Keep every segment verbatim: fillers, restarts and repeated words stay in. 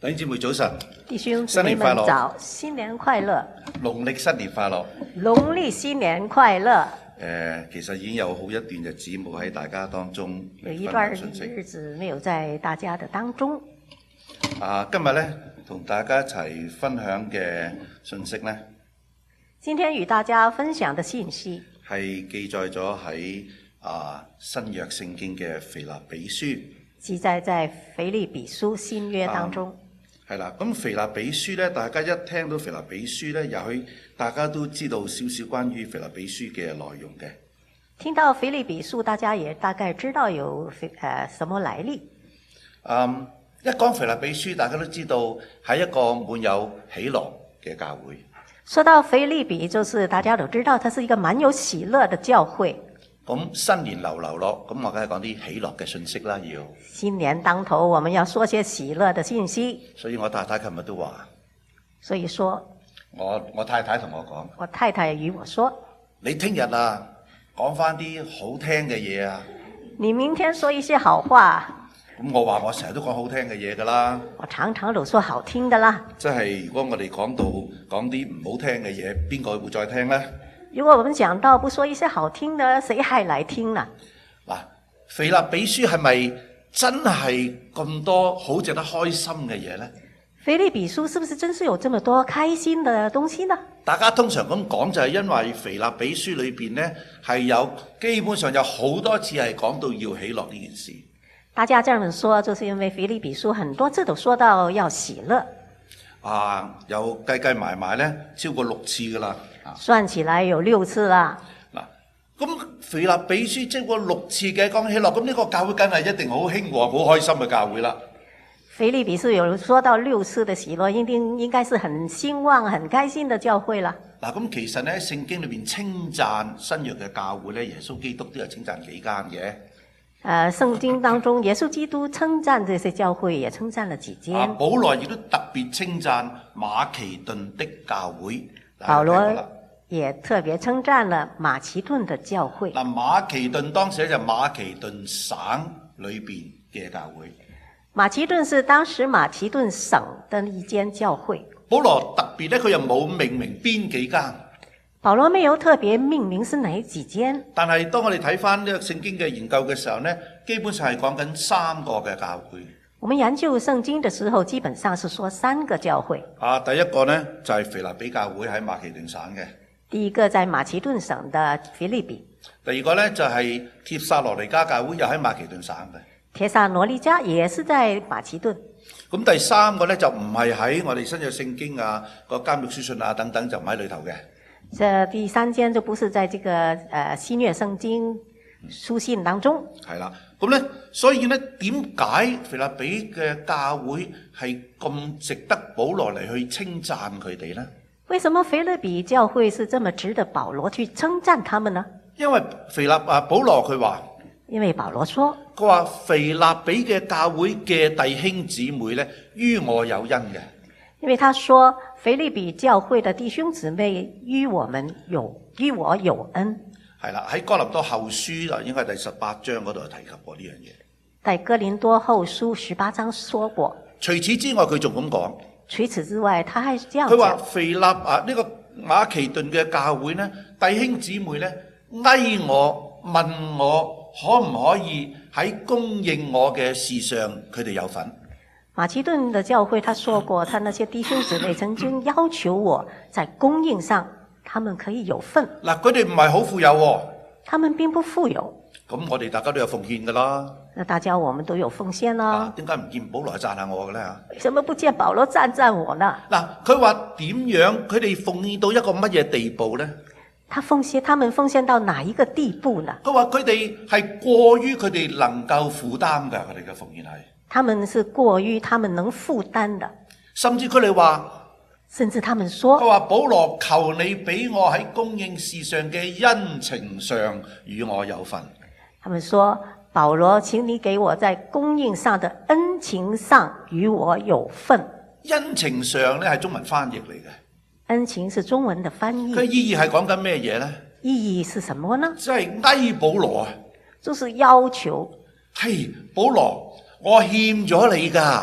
弟兄姊妹早晨， 弟兄姊妹們早，新年快樂！ 農曆新年快樂！ 農曆新年快樂！ 誒，其實已經有好一段日子冇喺大家當中有一段日子沒有在大家的當中。 啊，今日咧同大家一齊分享嘅信息咧， 今天與大家分享的信息係記載咗喺啊新約聖經嘅腓立比書， 記載在腓立比書新約當中。啊係啦，咁腓立比書咧，大家一聽到腓立比書咧，也許大家都知道少少關於腓立比書嘅內容嘅。 聽到腓立比書，大家也大概知道有誒、呃、什麼來歷。 嗯，一講腓立比書，大家都知道係一個滿有喜樂嘅教會。 說到腓立比，就是大家都知道，它是一個滿有喜樂的教會。 咁新年流流咯，咁我梗係講啲喜樂嘅信息啦，要。 新年當頭，我們要說些喜樂的信息。 所以我太太琴日都話， 所以說， 我我太太同我講， 我太太與我說， 你聽日啊，講翻啲好聽嘅嘢啊。 你明天說一些好話。 咁我話我成日都講好聽嘅嘢噶啦。 我常常都說好聽的啦。 即係如果我哋講到講啲唔好聽嘅嘢，邊個會再聽呢？ 如果我們講到不說一些好聽的，誰還來聽呢？ 嗱，腓立比書係咪真係咁多好值得開心嘅嘢呢？ 腓立比書是不是真是有這麼多開心的東西呢？ 大家通常咁講就係因為腓立比書裏邊呢係有基本上有好多次係講到要喜樂呢件事。 大家這樣說，就是因為腓立比書很多次都說到要喜樂。 啊，有計計埋埋呢，超過六次噶啦。 算起來有六次啦。 嗱，咁腓立比書即係個六次嘅講喜樂，咁呢個教會梗係一定好興旺、好開心嘅教會啦。 腓立比書有說到六次的喜樂，一定應該是很興旺、很開心的教會啦。 嗱，咁其實咧，聖經裏邊稱讚新約嘅教會咧，耶穌基督都有稱讚幾間嘅。誒、 呃，聖經當中，耶穌基督稱讚這些教會，也稱讚了幾間。 啊，保羅亦都特別稱讚馬其頓的教會。 保羅也特別稱讚了馬其頓的教會。 嗱，馬其頓當時就馬其頓省裏邊嘅教會。 馬其頓是當時馬其頓省的一間教會。 保羅特別咧，佢又冇命名邊幾間。 保羅沒有特別命名是哪幾間。但係當我哋睇翻呢個聖經嘅研究嘅時候呢，基本上係講緊三個嘅教會。 我們研究聖經的時候，基本上是說三個教會。 啊，第一個呢，就係腓立比教會喺馬其頓省嘅。 第一個在馬其頓省的腓立比。 第二個呢，就係帖撒羅尼迦教會，又喺馬其頓省嘅。 帖撒羅尼迦也是在馬其頓。 咁第三個呢，就唔係喺我哋新約聖經啊、個監獄書信啊等等，就唔喺裏頭嘅。 這第三間就不是在這個誒新約聖經書信當中。係啦，咁咧，所以咧，點解腓立比嘅教會係咁值得保羅嚟去稱讚佢哋咧？ 為什麼腓立比教會是這麼值得保羅去稱讚他們呢？ 因為腓立啊，保羅佢話， 因為保羅說， 佢話腓立比嘅教會嘅弟兄姊妹咧，於我有恩嘅。 因為他說腓立比教會的弟兄姊妹於我們有於我有恩。 係啦，喺哥林多後書啊，應該係第十八章嗰度提及過呢樣嘢。 在哥林多後書十八章說過。 除此之外，佢仲咁講。 除此之外，他還是這樣講。 佢話腓立啊，呢個馬其頓嘅教會呢，弟兄姊妹呢，哀我問我可唔可以喺供應我嘅事上，佢哋有份。 馬其頓的教會，他說過，他那些弟兄姊妹曾經要求我在供應上，他們可以有份。 嗱，佢哋唔係好富有喎。 他們並不富有。 咁我哋大家都有奉獻噶啦。 那大家我們都有奉獻啦。 點解唔見保羅讚下我嘅咧？ 為什麼不見保羅讚讚我呢？ 嗱，佢話點樣？佢哋奉獻到一個乜嘢地步咧？ 他奉獻，他們奉獻到哪一個地步呢？ 佢話佢哋係過於佢哋能夠負擔嘅，佢哋嘅奉獻係。 他們是過於他們能負擔的。 甚至佢哋話， 甚至他們說， 佢話保羅，求你俾我喺供應事上嘅恩情上與我有份。 他們說，保羅，請你給我在供應上的恩情上與我有份。 恩情上咧係中文翻譯嚟嘅。 恩情是中文的翻譯。 佢意義係講緊咩嘢咧？ 意義是什麼呢？ 即係哀保羅啊， 就是要求。 嘿，保羅，我欠咗你噶。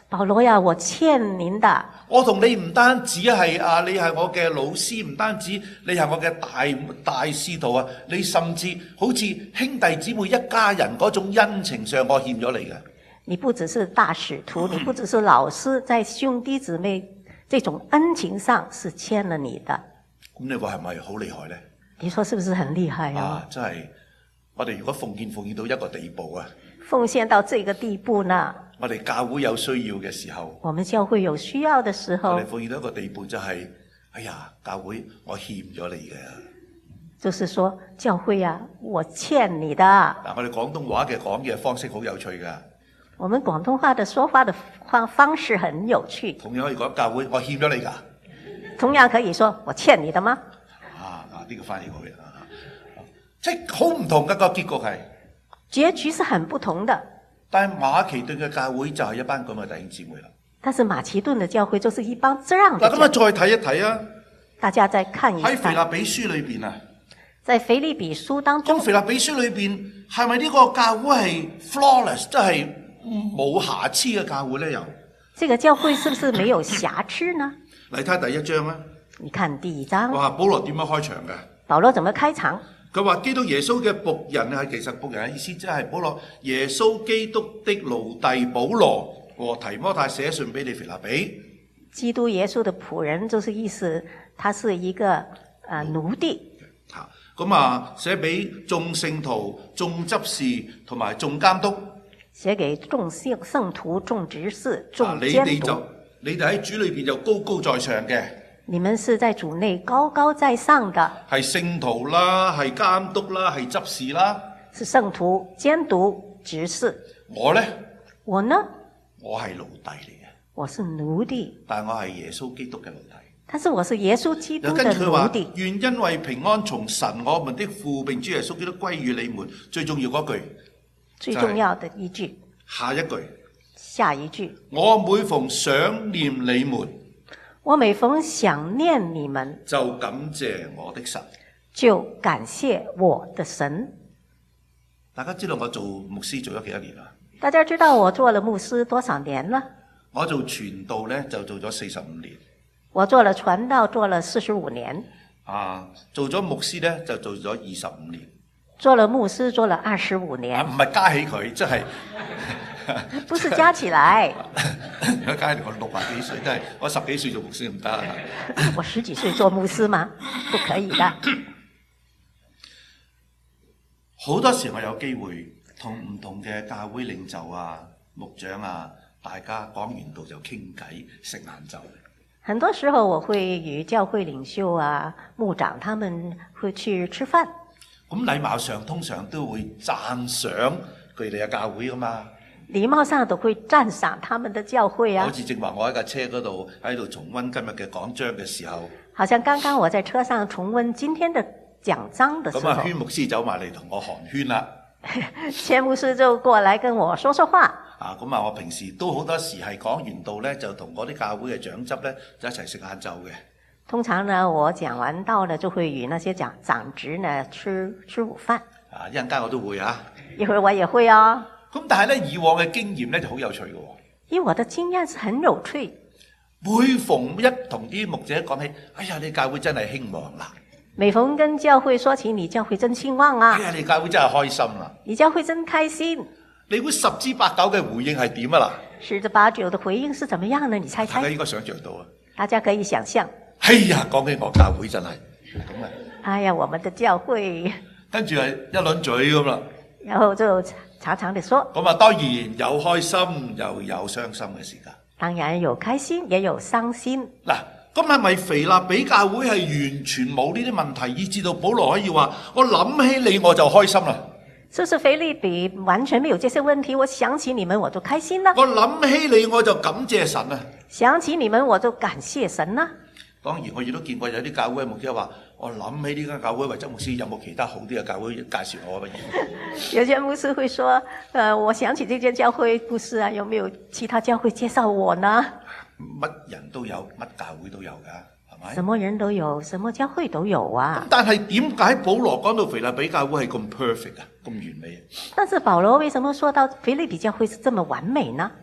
保羅呀，我欠您的。 我同你唔單止係啊，你係我嘅老師，唔單止你係我嘅大大使徒啊，你甚至好似兄弟姊妹一家人嗰種恩情上，我欠咗你嘅。 你不只是大使徒，你不只是老師，在兄弟姊妹這種恩情上是欠了你的。 咁你話係咪好厲害呢？ 你說是不是很厲害啊？ 啊，真係我哋如果奉獻奉獻到一個地步啊， 奉獻到這個地步呢？ 我哋教會有需要嘅時候， 我們教會有需要的時候， 我哋奉獻到一個地步就係、是，哎呀，教會我欠咗你嘅。 就是說教會啊，我欠你的。 嗱，我哋廣東話嘅講嘢方式好有趣噶。 我們廣東話的說話的方方式很有趣。 同樣可以講教會我欠咗你噶。 同樣可以說我欠你的嗎？ 啊啊，呢、這個翻譯好嘅，即係好唔同嘅個結局係。 結局是很不同的。 但係馬其頓嘅教會就係一班咁嘅弟兄姊妹啦。 但是馬其頓嘅教會就是一幫這樣嘅。 嗱，咁啊，再睇一睇啊。 大家再看一看。 喺腓立比書裏邊啊。 在腓立比書當中。 咁腓立比書裏邊係咪呢個教會係 flawless，即係冇瑕疵嘅教會咧？又？ 這個教會是不是沒有瑕疵呢？ 嚟睇第一章啊。你看第一章。 哇，保羅點樣開場嘅？ 保羅怎麼開場？ 佢話基督耶穌嘅僕人啊，其實僕人嘅意思即係保羅耶穌基督的奴隸保羅和提摩太寫信俾你腓立比。 基督耶穌的僕人就是意思，他是一個啊、呃、奴隸。 吓，咁啊寫俾眾聖徒、眾執事同埋眾監督。寫給眾聖聖徒、眾執事、眾監督。 啊、你哋就你哋喺主裏邊就高高在上嘅。 你們是在主內高高在上的， 係聖徒啦，係監督啦，係執事啦。 是聖徒、監督、執事。 我呢？ 我呢？ 我係奴隸嚟嘅。 我是奴隸。 但係我係耶穌基督嘅奴隸。 但是我是耶穌基督的奴隸。 願因為平安從神我們的父並主耶穌基督歸於你們。最重要嗰句。 最重要的一句。 就是、下一句。 下一句。 我每逢想念你們。 我每逢想念你們， 就感謝我的神， 就感謝我的神。 大家知道我做牧師做咗幾多年啦？ 大家知道我做了牧師多少年了？ 我做傳道咧就做咗四十五年。 我做了傳道做了四十五年。 啊，做咗牧師咧就做咗二十五年。 做了牧師做了二十五年。 唔係加起佢，即係。 不是加起來。 如果加起嚟我六十幾歲，真係我十幾歲做牧師唔得。 我十幾歲做牧師嗎？不可以的。 好多時我有機會同唔同嘅教會領袖啊、牧長啊，大家講完道就傾偈食晏晝。 很多時候我會與教會領袖啊、牧長，他們會去吃飯。 咁禮貌上通常都會讚賞佢哋嘅教會噶嘛。 禮貌上都會讚賞他們的教會啊。 好似正話我喺架車嗰度喺度重溫今日嘅講章嘅時候， 好像剛剛我在車上重溫今天的講章的時候， 咁啊，宣牧師走埋嚟同我寒暄啦。 宣牧師就過來跟我說說話。 啊，咁啊，我平時都好多時係講完道咧，就同嗰啲教會嘅長執咧就一齊食晏晝嘅。 通常呢，我講完道呢，就會與那些長長執呢吃吃午飯。 啊，一陣間我都會啊。 一會兒我也會啊。 咁但係咧，以往嘅經驗咧就好有趣嘅。 以我的經驗是很有趣。 每逢一同啲牧者講起，哎呀，你教會真係興旺啦。 每逢跟教會說起，你教會真興旺啊。 哎呀，你教會真係開心啦。 你教會真開心。 你估十之八九嘅回應係點啊？嗱， 十之八九的回應是怎麼樣呢？你猜猜。 大家應該想象到啊。 大家可以想象。 哎呀，講起我教會真係咁啊。 哎呀，我們的教會。 跟住係一輪嘴咁啦。 然後就長長地說。 咁啊，當然有開心又有傷心嘅時間。 當然有開心，也有傷心。 嗱，咁係咪腓立比教會係完全冇呢啲問題，以至到保羅可以話我諗起你我就開心啦？ 是不是腓立比完全沒有這些問題？我想起你們我就開心啦。 我諗起你我就感謝神啊！ 想起你們我就感謝神啦。 當然我亦都見過有啲教會嘅牧者話，我諗起呢間教會為執牧師有冇其他好啲嘅教會介紹我嘅？ 有些牧師會說，呃，我想起這間教會，不是啊，有沒有其他教會介紹我呢？ 乜人都有，乜教會都有㗎，係咪？ 什麼人都有，什麼教會都有啊。 但係點解保羅講到腓立比教會係咁 perfect 啊，咁完美啊？ 但是保羅為什麼說到腓立比教會是這麼完美呢？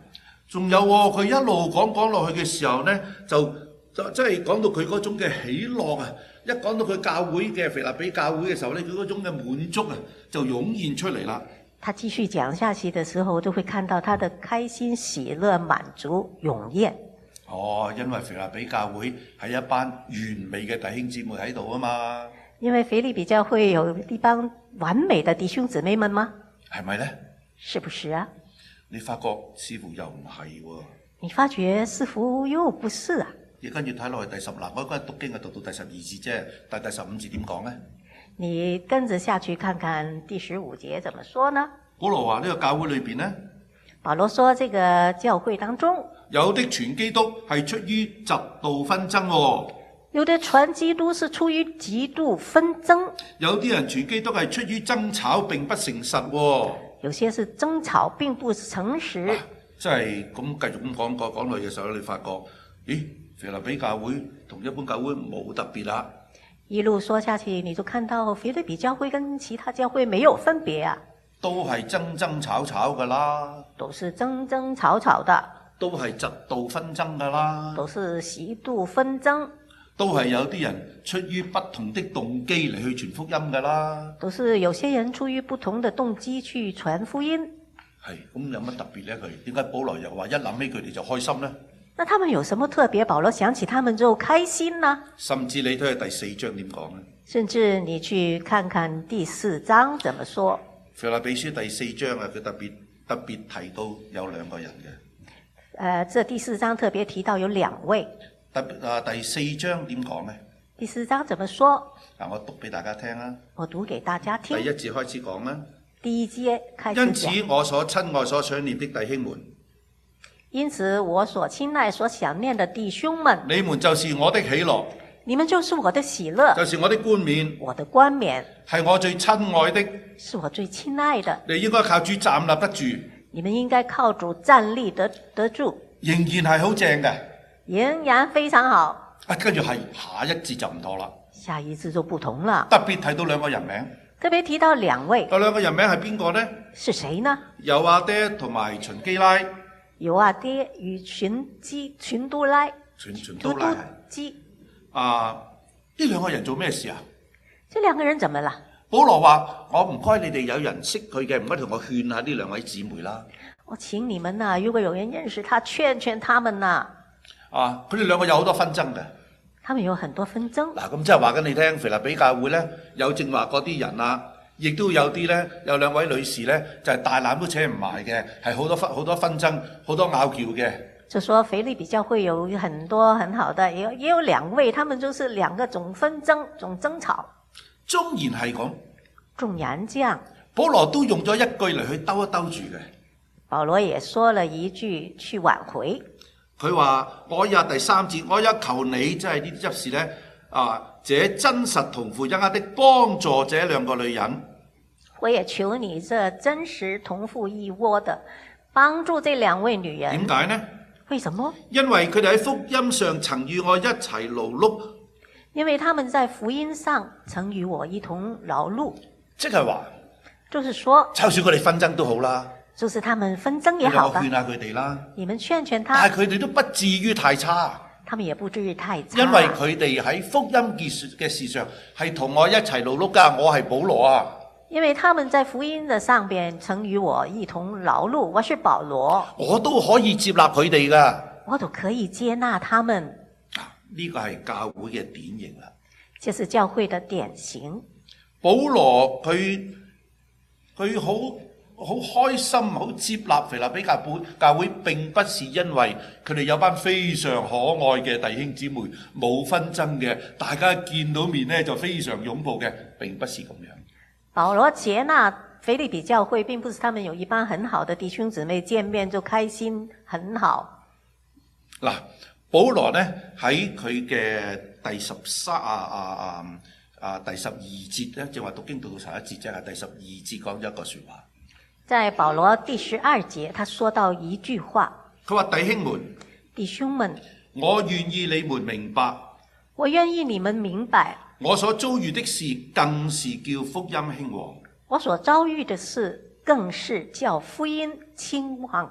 仲有喎，佢一路講講落去嘅時候呢，就就即係講到佢嗰種嘅喜樂啊！一講到佢教會嘅腓立比教會嘅時候呢，佢嗰種嘅滿足啊，就湧現出嚟啦。 他繼續講下去的時候，就會看到他的開心、喜樂、滿足湧現。 哦，因為腓立比教會係一班完美嘅弟兄姊妹喺度啊嘛。 因為腓立比教會有一班完美的弟兄姊妹們嗎？ 係咪呢？ 是不是啊？ 你發覺似乎又唔係喎。 你發覺似乎又不是啊？ 你跟住睇落去第十嗱，我嗰日讀經係讀到第十二節啫，但第十五節點講呢？ 你跟着下去看看第十五節怎麼說呢？ 保羅話呢個教會裏邊呢， 保羅說這個教會當中， 有的傳基督係出於嫉妒紛爭喎。 有的傳基督是出於嫉妒紛爭， 有啲人傳基督係出於爭吵並不誠實喎。 有些是爭吵並不誠實。 啊、即係咁繼續咁講講講落去嘅時候，你發覺，咦，腓立比教會同一般教會冇特別啦。 一路說下去，你就看到腓立比教會跟其他教會沒有分別啊， 都係爭爭吵吵噶啦， 都是爭爭吵吵的， 都係嫉妒紛爭噶啦， 都是嫉妒紛爭， 都係有啲人出於不同的動機嚟去傳福音噶啦， 都是有些人出於不同的動機去傳福音。 係咁有乜特別呢？佢點解保羅又話一諗起佢哋就開心呢？ 那他們有什麼特別？保羅想起他們就開心呢？ 甚至你睇下第四章點講呢？ 甚至你去看看第四章怎麼說？ 腓立比書第四章啊，佢特別特別提到有兩個人嘅。誒、 呃，這第四章特別提到有兩位。 特別啊，第四章點講呢？ 第四章怎麼說？ 嗱，我讀俾大家聽啊。 我讀給大家聽。 第一節開始講啦。 第一節開始講。 因此我所親愛所想念的弟兄們。 因此我所親愛所想念的弟兄們。 你們就是我的喜樂。 你們就是我的喜樂。 就是我的冠冕。 我的冠冕。係我最親愛的。 是我最親愛的。 你應該靠主站立得住。 你們應該靠主站立得得住。 仍然係好正嘅。 仍然非常好。 啊，跟住係下一節就唔妥啦。 下一節就不同了。 特別提到兩個人名。 特別提到兩位。 嗰兩個人名係邊個呢？ 是誰呢？ 友阿爹同埋秦基拉。 友阿爹與秦基秦都拉。 秦秦都拉。 基。 啊，呢兩個人做咩事啊？ 這兩個人怎麼了？ 保羅話：我唔該你哋有人識佢嘅，唔該同我勸下呢兩位姊妹啦。 我請你們啊，如果有人認識他，勸勸他們啊。 啊，佢哋兩個有好多紛爭嘅。 他們有很多紛爭。嗱， 咁即係話緊你聽，腓立比教會咧有正話嗰啲人啊，亦都有啲咧，有兩位女士咧，就係、是、大纜都扯唔埋嘅，係好多紛好多紛爭，好多拗撬嘅。 就說腓立比教會有很多很好的，也有也有兩位，他們就是兩個種紛爭、種爭吵。 縱然係咁， 縱然這樣， 保羅都用咗一句嚟去兜一兜住嘅。 保羅也說了一句去挽回。 佢話：我也第三節，我也求你，即係呢啲執事咧，啊，這真實同負一軛的幫助這兩個女人。 我也求你，這真實同負一軛的幫助這兩位女人。 點解呢？ 為什麼？ 因為佢哋喺福音上曾與我一齊勞碌。 因為他們在福音上曾與我一同勞碌。即係話， 就是說， 就算佢哋紛爭都好啦。 就是他們紛爭也好吧。 你勸下佢哋啦。 你們勸勸他。 但係佢哋都不至於太差。 他們也不至於太差。 因為佢哋喺福音嘅事上係同我一齊勞碌噶，我係保羅啊。 因為他們在福音的上邊曾與我一同勞碌，我是保羅。 我都可以接納佢哋噶。 我都可以接納他們。 呢個係教會嘅典型啦。 這是教會的典型。 保羅佢佢好好開心，好接納腓立比教會，教會並不是因為佢哋有班非常可愛嘅弟兄姊妹，冇紛爭嘅，大家見到面呢就非常擁抱嘅，並不是咁樣。保羅接納腓立比教會，並不是他們有一班很好的弟兄姊妹見面就開心很好。 嗱，保羅呢喺佢嘅第十三啊啊啊啊第十二節咧，正話讀經讀到十一節啫，係第十二節講咗一個說話。 在保羅第十二節，他說到一句話， 佢話：弟兄們， 弟兄們， 我願意你們明白， 我願意你們明白， 我所遭遇的事更是叫福音興旺。 我所遭遇的事更是叫福音興旺。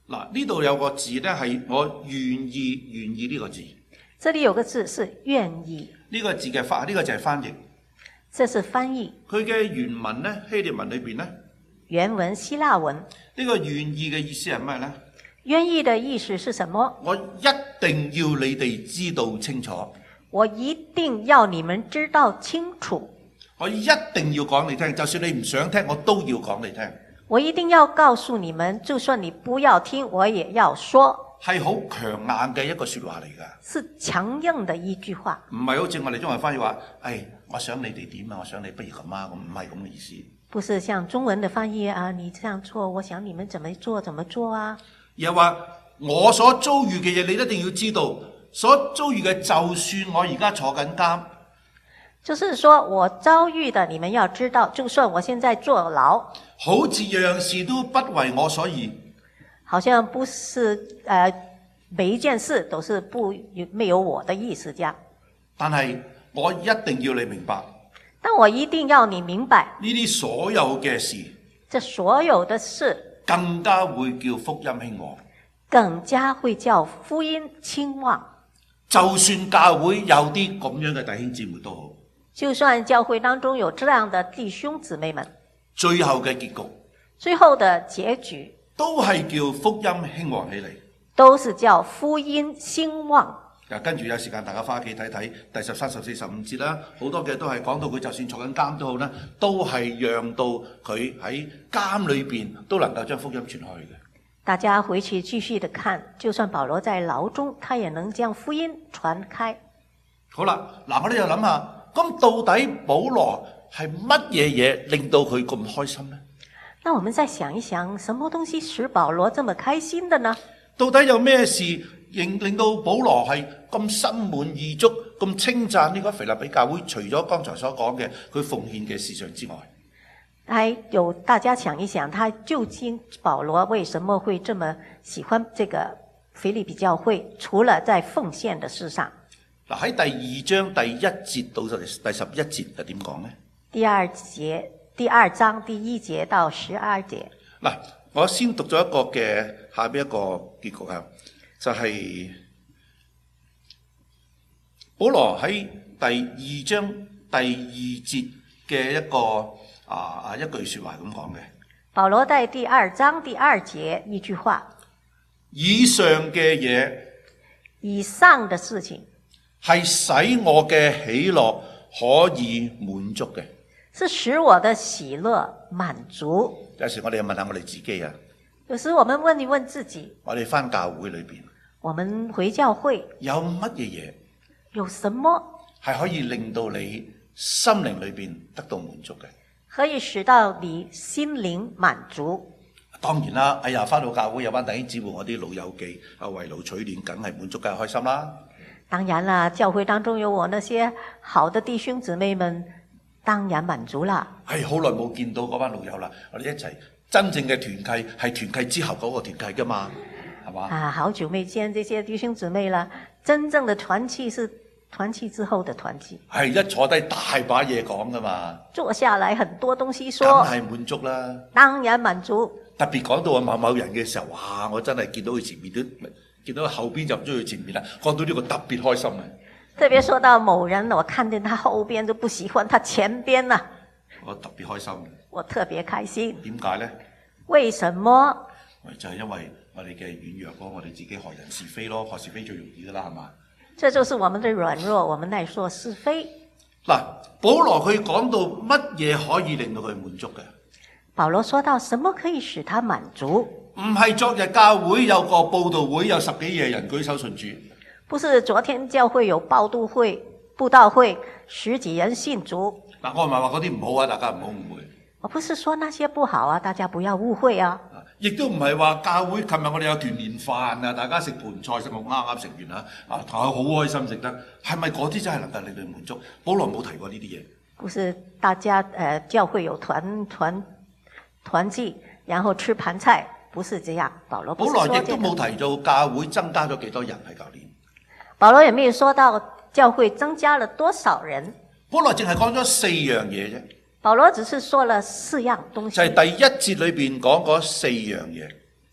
嗱，呢度有個字呢，係我願意願意呢個字。 這裡有個字是願意， 呢個字嘅翻呢、呢個就係翻譯。 這是翻譯。 佢嘅原文呢，希臘文裏邊呢， 原文希臘文。 呢個願意嘅意思係咩呢？ 願意的意思是什麼？ 我一定要你哋知道清楚。 我一定要你們知道清楚。 我一定要講你聽，就算你唔想聽，我都要講你聽。 我一定要告訴你們，就算你不要聽，我也要說。係好強硬嘅一個說話嚟㗎。 是強硬的一句話。 唔係好似我哋中文翻譯話，誒，我想你哋點啊？我想你不如咁啊，咁唔係咁嘅意思。 不是像中文的翻譯啊，你這樣做，我想你們怎麼做怎麼做啊？ 而係話我所遭遇嘅嘢，你一定要知道。所遭遇嘅，就算我而家坐緊監， 就是說我遭遇的，你們要知道，就算我現在坐牢， 好似樣樣事都不為我所宜， 好像不是，呃，每一件事都是不沒有我的意思，這樣。 但係我一定要你明白， 但我一定要你明白， 呢啲所有嘅事， 這所有的事， 更加會叫福音興旺， 更加會叫福音興旺。 就算教會有啲咁樣嘅弟兄姊妹都好， 就算教會當中有這樣的弟兄姊妹們， 最後嘅結局， 最後的結局都係叫福音興旺起嚟， 都是叫福音興旺。 跟住有時間大家翻屋企睇睇第十三、十四、十五節啦，好多嘅都係講到佢就算坐緊監都好啦，都係讓到佢喺監裏邊都能夠將福音傳開嘅。 大家回去繼續的看，就算保羅在牢中，他也能將福音傳開。 好啦，嗱，我哋就諗下，咁到底保羅係乜嘢嘢令到佢咁開心呢？ 那我們再想一想，什麼東西使保羅這麼開心的呢？ 到底有咩事令令到保羅係咁心滿意足，咁稱讚呢個腓立比教會？除咗剛才所講嘅佢奉獻嘅事上之外， 還有大家想一想，他究竟保羅為什麼會這麼喜歡這個腓立比教會？除了在奉獻的事上， 嗱，喺第二章第一節到第十一節係點講呢？ 第二節第二章第一節到十二節。 嗱，我先讀咗一個嘅下邊一個結局啊，就係、是、保羅喺第二章第二節嘅一個。啊！一句說話咁講嘅， 保羅在第二章第二節一句話， 以上嘅嘢， 以上的事情係使我嘅喜樂可以滿足嘅， 是使我的喜樂滿足。 有時我哋要問下我哋自己啊， 有時我們問一問自己， 我哋返教會裏邊， 我們回教會有乜嘢嘢， 有什麼係可以令到你心靈裏邊得到滿足嘅？ 可以使到你心靈滿足。 當然啦，哎呀，返到教會有班弟兄姊妹，我啲老友記啊，圍爐取暖，梗係滿足，梗係開心啦。 當然啦，教會當中有我那些好的弟兄姊妹們，當然滿足啦。 係好耐冇見到嗰班老友啦，我哋一齊真正嘅團契係團契之後嗰個團契㗎嘛，係嘛？ 啊，好久沒見這些弟兄姊妹啦，真正的團契是團契之後的團契， 係一坐低大把嘢講噶嘛， 坐下來很多東西說， 梗係滿足啦。 當然滿足。 特別講到啊某某人嘅時候，哇！我真係見到佢前面都見到佢後邊就唔中意佢前面啦。講到呢個特別開心啊！ 特別說到某人，我看見他後邊就不喜歡他前邊啦， 我特別開心。 我特別開心。 點解呢？ 為什麼？ 就係因為我哋嘅軟弱咯，我哋自己害人是非咯，害是非最容易噶啦，係嘛？ 這就是我們的軟弱，我們來說是非。 嗱，保羅佢講到乜嘢可以令到佢滿足嘅？ 保羅說到什麼可以使他滿足？ 唔係昨日教會有個佈道會，有十幾廿人舉手信主。 不是昨天教會有佈道會，佈道會十幾人信主。 嗱，我唔係話嗰啲唔好啊，大家唔好誤會。我不是說那些不好啊，大家不要誤會啊。 亦都唔係話教會，琴日我哋有團年飯啊，大家食盤菜，食到啱啱食完啊，啊，大家好開心食得，係咪嗰啲真係能夠令你滿足？保羅冇提過呢啲嘢。不是大家誒、呃、教會有團團團聚，然後吃盤菜，不是這樣。保羅保羅亦都冇提到教會增加咗幾多人喺舊年。保羅也沒有說到教會增加了多少人。保羅淨係講咗四樣嘢啫。保羅只是說了四樣東西，就係第一節裏邊講嗰四樣嘢，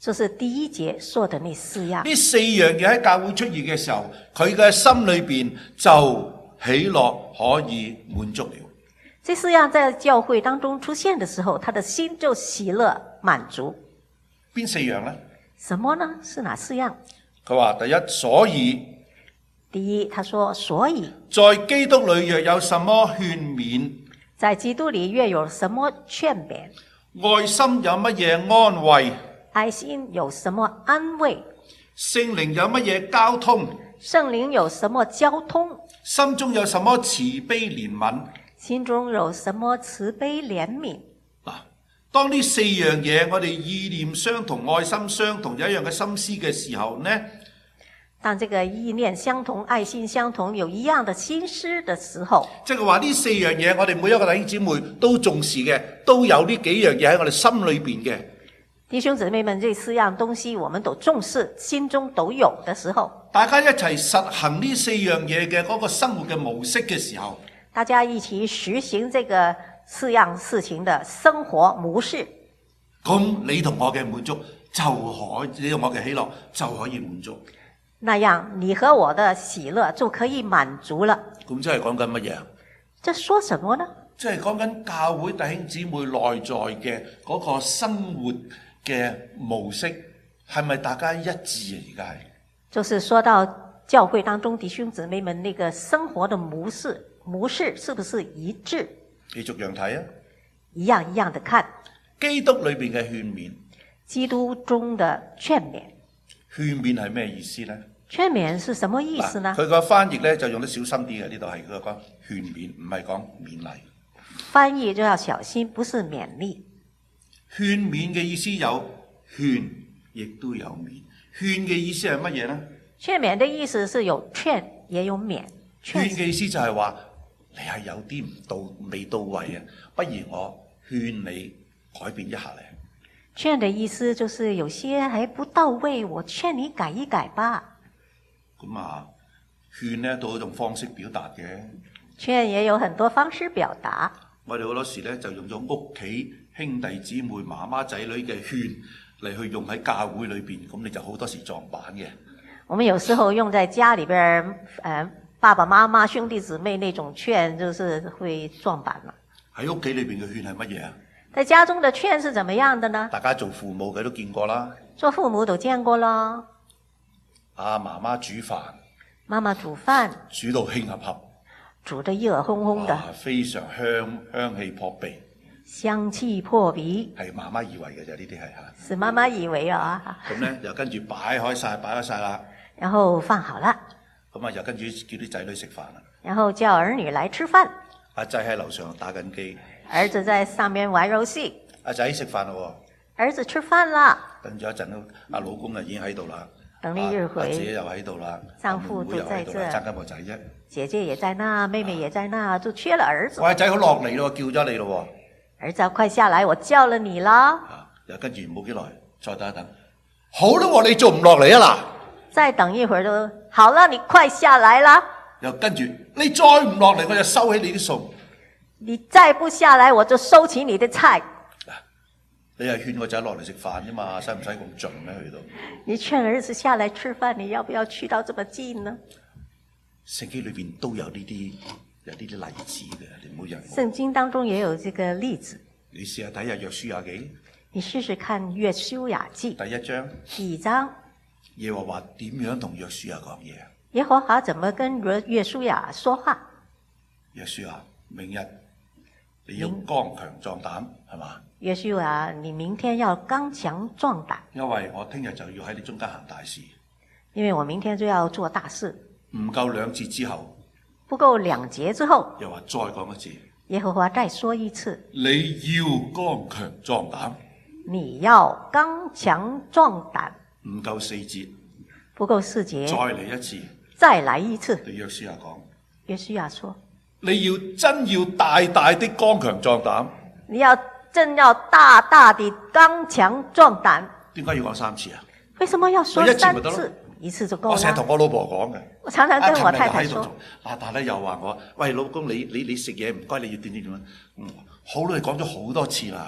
這是第一節說的那四樣。 呢四樣嘢喺教會出現嘅時候，佢嘅心裏邊就喜樂可以滿足了。 這四樣在教會當中出現的時候，他的心就喜樂滿足。 邊四樣呢？ 什麼呢？是哪四樣？ 佢話第一，所以第一，他說所以在基督裏若有什麼勸勉， 在基督裏若有什麼勸勉， 愛心有乜嘢安慰， 愛心有什麼安慰， 聖靈有乜嘢交通， 聖靈有什麼交通， 心中有什麼慈悲憐憫。 心中有什麼慈悲憐憫。 嗱，當呢四樣嘢我哋意念相同、愛心相同、有一樣嘅心思嘅時候呢， 當這個意念相同、愛心相同、有一樣的心思的時候， 即係話呢四樣嘢我哋每一個弟兄姊妹都重視嘅，都有呢幾樣嘢喺我哋心裏邊嘅。 弟兄姊妹們，這四樣東西我們都重視，心中都有的時候， 大家一齊實行呢四樣嘢嘅嗰個生活嘅模式嘅時候， 大家一起實行這個四樣事情的生活模式， 咁你同我嘅滿足就可以，你同我嘅喜樂就可以滿足。 那樣你和我的喜樂就可以滿足了。 咁即係講緊乜嘢？ 這說什麼呢？ 即係講緊教會弟兄姊妹內在嘅嗰個生活嘅模式係咪大家一致啊？而家係， 就是說到教會當中弟兄姊妹們那個生活的模式，模式是不是一致？ 你逐樣睇啊， 一樣一樣的看。 基督裏邊嘅勸勉， 基督中的勸勉。 勸勉係咩意思呢？ 勸勉是什麼意思呢？ 佢個翻譯咧就用得小心啲嘅，呢度係佢講勸勉，唔係講勉勵。 翻譯就要小心，不是勉勵。 勸勉嘅意思有勸，亦都有勉。勸嘅意思係乜嘢呢？ 勸勉的意思是有勸也有勉。 勸嘅意思就係話你係有啲唔到未到位啊，不如我勸你改變一下咧。 勸的意思就是有些還不到位，我勸你改一改吧。 咁啊，勸呢都有一種方式表達嘅。 勸也有很多方式表達。 我哋好多時咧就用咗屋企兄弟姊妹、媽媽仔女嘅勸嚟去用喺教會裏邊，咁你就好多時撞板嘅。 我們有時候用在家裏邊，誒、呃，爸爸媽媽、兄弟姊妹那種勸，就是會撞板啦。 喺屋企裏邊嘅勸係乜嘢啊？ 在家中的勸是怎麼樣的呢？ 大家做父母嘅都見過啦。 做父母都見過啦。 阿媽媽煮飯， 媽媽煮飯， 煮到興合合， 煮得熱烘烘的， 非常香，香氣撲鼻， 香氣撲鼻。 係媽媽以為嘅啫，呢啲係嚇。 是媽媽以為啊。 咁咧又跟住擺開晒，擺開晒啦。 然後放好了。 咁啊，又跟住叫啲仔女食飯啦。 然後叫兒女來吃飯。 阿仔喺樓上打緊機。 兒子在上面玩遊戲。 阿仔食飯咯喎。兒子吃飯啦。 等咗一陣，阿老公啊已經喺度啦。 等你一會， 阿姐又喺度啦， 丈夫都在這， 爭緊個仔啫。 姐姐也在那，妹妹也在那，就缺了兒子。 喂，仔好落嚟咯，叫咗你咯。 兒子快下來，我叫了你啦。 啊，又跟住冇幾耐，再等一等。好啦，你仲唔落嚟啊嗱？ 再等一會兒都好了，你快下來啦。 又跟住，你再唔落嚟，我就收起你啲餸。 你再不下來，我就收起你的菜。 你係勸個仔落嚟食飯啫嘛，使唔使咁盡咧去到？ 你勸兒子下來吃飯，你要不要去到這麼近呢？ 聖經裏邊都有呢啲有呢啲例子嘅，你唔好人。 聖經當中也有這個例子。 你試下睇下約書亞記。 你試試看約書亞記。 第一章。 第一章。 耶和華點樣同約書亞講嘢？ 耶和華怎麼跟約約書亞說話？ 約書亞，明日你要剛強壯膽，係嘛？ 約書亞，你明天要剛強壯膽， 因為我聽日就要喺你中間行大事。 因為我明天就要做大事。 唔夠兩節之後， 不夠兩節之後， 又話再講一次。 耶和華再說一次， 你要剛強壯膽。 你要剛強壯膽。 唔夠四節， 不夠四節， 再嚟一次， 再來一次。 對約書亞講， 約書亞說， 你要真要大大的剛強壯膽。 你要真要大大的剛強壯膽。 點解要講三次啊？ 為什麼要說三次？一次就夠啦。 我成日同我老婆講嘅。 我常常跟我太太說。 啊，但係咧又話我，喂，老公，你你你食嘢唔該，你要點點點樣？嗯，好啦，你講咗好多次啦。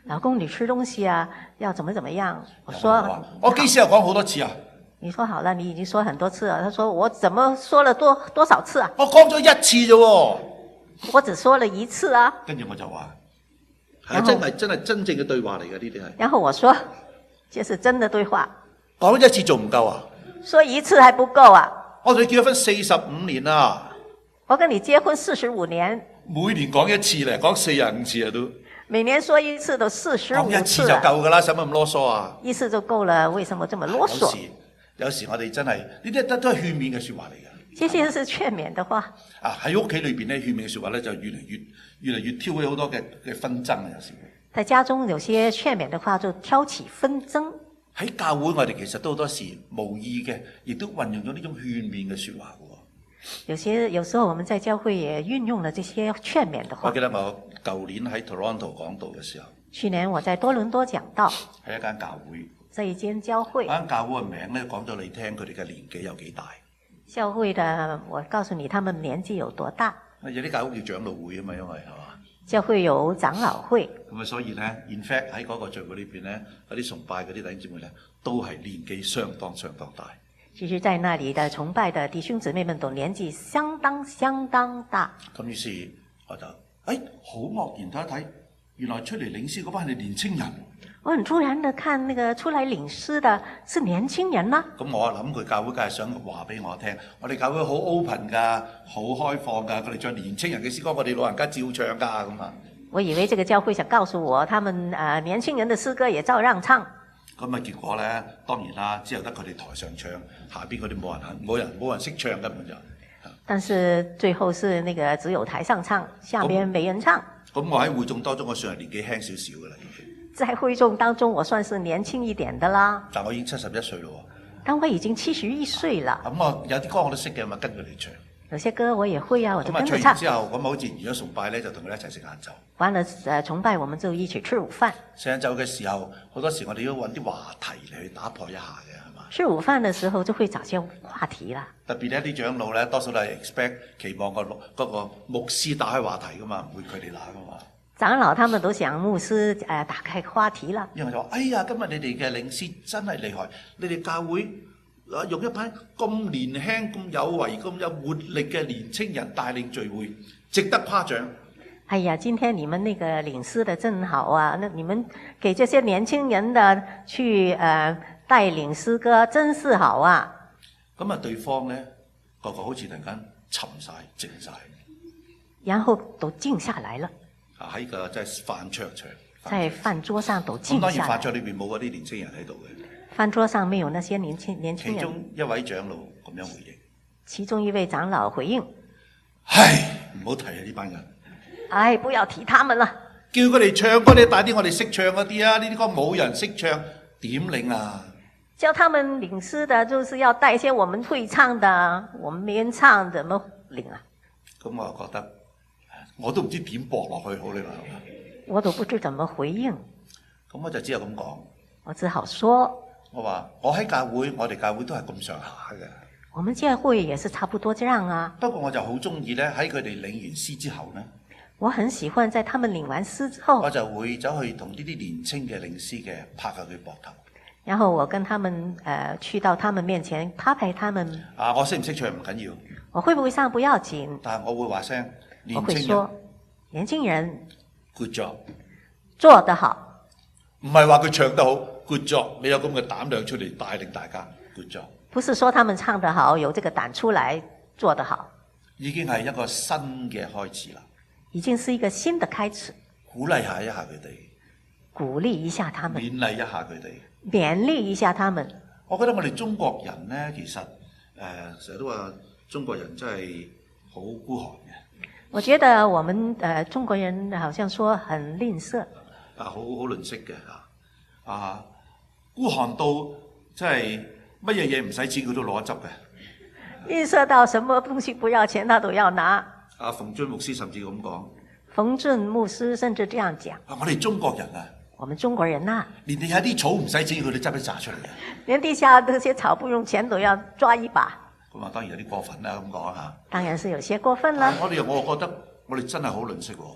老公，你吃東西啊，要怎麼怎麼樣？我我說話我幾時有講好多次啊？ 你說好了，你已經說很多次了。他說我怎麼說了多多少次啊？ 我講咗一次啫喎。 我只說了一次啊。 跟住我就話係然後真係真係真正嘅對話嚟嘅，呢啲係。 然後我說這是真的對話。 講一次仲唔夠啊？ 說一次還不夠啊？ 我同你結咗婚四十五年啦， 我跟你結婚四十五年， 每年講一次咧，講四十五次啊都。 每年說一次都四十五次。 講一次就夠噶啦，使乜咁囉嗦啊？ 一次就夠了，為什麼這麼囉嗦？ 有時有時我哋真係呢啲都都係勸勉嘅説話嚟嘅。 這些是勸勉的話。 啊喺屋企裏邊咧，勸勉嘅説話咧就越嚟越越嚟越挑起好多嘅嘅紛爭啊！有時在家中有些勸勉的話就挑起紛爭。 喺教會我哋其實都好多時無意嘅，亦都運用咗呢種勸勉嘅説話嘅喎。 有些有時候我們在教會也運用了這些勸勉的話。 我記得我舊年喺 Toronto 講道嘅時候， 去年我在多倫多講道， 喺一間教會， 在一間教會。 嗰間教會嘅名咧講咗你聽，佢哋嘅年紀有幾大？ 教會的，我告訴你，他們年紀有多大？ 有啲教會叫長老會啊嘛，因為係嘛？ 教會有長老會。 咁啊，所以咧 in fact 喺嗰個聚會裏邊咧，嗰啲崇拜嗰啲弟兄姊妹咧，都係年紀相當相當大。 其實在那裡的崇拜的弟兄姊妹們都年紀相當相當大。 咁於是我就，誒好愕然睇一睇，原來出嚟領詩嗰班係年青人。 我很突然的看那個出來領詩的是年輕人啦。 咁我諗佢教會梗係想話俾我聽，我哋教會好 open 㗎，好開放㗎，佢哋唱年青人嘅詩歌，我哋老人家照唱㗎咁啊。 我以為這個教會想告訴我，他們誒、呃、年輕人的詩歌也照樣唱。 咁啊結果咧，當然啦，只有得佢哋台上唱，下邊嗰啲冇人肯，冇人冇人識唱根本就。 但是最後是那個只有台上唱，下邊沒人唱。 咁我喺會眾當中，我算係年紀輕少少㗎啦，已經。 在會眾當中，我算是年輕一點的啦。 但我已經七十一歲咯喎。 但我已經七十一歲啦。 咁我有啲歌我都識嘅，咪跟佢哋唱。 有些歌我也會啊，我就跟着唱。 咁啊，唱完之後，咁好似完咗崇拜咧，就同佢哋一齊食晏晝。 完了誒崇拜，我們就一起吃午飯。 食晏晝嘅時候，好多時我哋要揾啲話題嚟去打破一下嘅，係嘛？ 吃午飯嘅時候就會找些話題啦。 特別呢啲長老咧，多數都係 expect 期望個嗰個牧師打開話題噶嘛，唔會佢哋打噶嘛。 長老他們都想牧師誒打開話題啦。 因為就話：哎呀，今日你哋嘅領詩真係厲害，你哋教會啊用一班咁年輕、咁有為、咁有活力嘅年青人帶領聚會，值得誇獎。 哎呀，今天你們那個領詩的真好啊！那你們給這些年輕人的去誒、呃、帶領詩歌，真是好啊！ 咁啊，對方咧個個好似突然間沉晒、靜晒， 然後都靜下來了。 啊喺個即係飯桌場， 在飯桌上都靜下來。 咁當然飯桌裏邊冇嗰啲年青人喺度嘅。 飯桌上沒有那些年輕年輕人。 其中一位長老咁樣回應。 其中一位長老回應： 唉，唔好提啊呢班人。 唉，不要提他們啦。 叫佢哋唱歌，你帶啲我哋識唱嗰啲啊！呢啲歌冇人識唱，點領啊？ 叫他們領詩的，就是要帶一些我們會唱的，我們沒人唱，怎麼領啊？ 咁我覺得，我都唔知點駁落去好，你話係嘛？ 我都不知怎麼回應。 咁我就只有咁講。 我只好說， 我話我喺教會，我哋教會都係咁上下嘅。 我們教會也是差不多這樣啊。 不過我就好中意咧，喺佢哋領完詩之後咧。 我很喜歡在他們領完詩之後， 我就會走去同呢啲年青嘅領詩嘅拍下佢膊頭。然後我跟他們誒、呃、去到他們面前拍拍他們。 啊，我識唔識唱唔緊要。 我會不會唱不要緊。但係我會話聲年輕人。我會說年輕人 good job 做得好。 唔係話佢唱得好 good job，你有咁嘅膽量出嚟帶領大家 good job。 不是說他們唱得好，有這個膽出來做得好。 已經係一個新嘅開始啦。 已經是一個新的開始， 鼓勵下一下佢哋， 鼓勵一下他們， 勉勵一下佢哋， 勉勵一下他們。 我覺得我哋中國人呢，其實誒成日都話中國人真係好孤寒嘅。 我覺得我們誒、呃、中國人好像說很吝嗇，啊好好吝嗇嘅嚇，啊孤寒到即係乜嘢嘢唔使錢佢都攞一執嘅。 吝嗇到什麼東西不要錢他都要拿。 阿馮俊牧師甚至咁講， 馮俊牧師甚至這樣講。 啊，我哋中國人啊， 我們中國人啊， 連地下啲草唔使錢，佢哋執一紮出嚟嘅。 連地下這些草不用錢都要抓一把。 咁啊，當然有啲過分啦，咁講嚇。 當然是有些過分啦。 我哋我覺得我哋真係好吝嗇喎。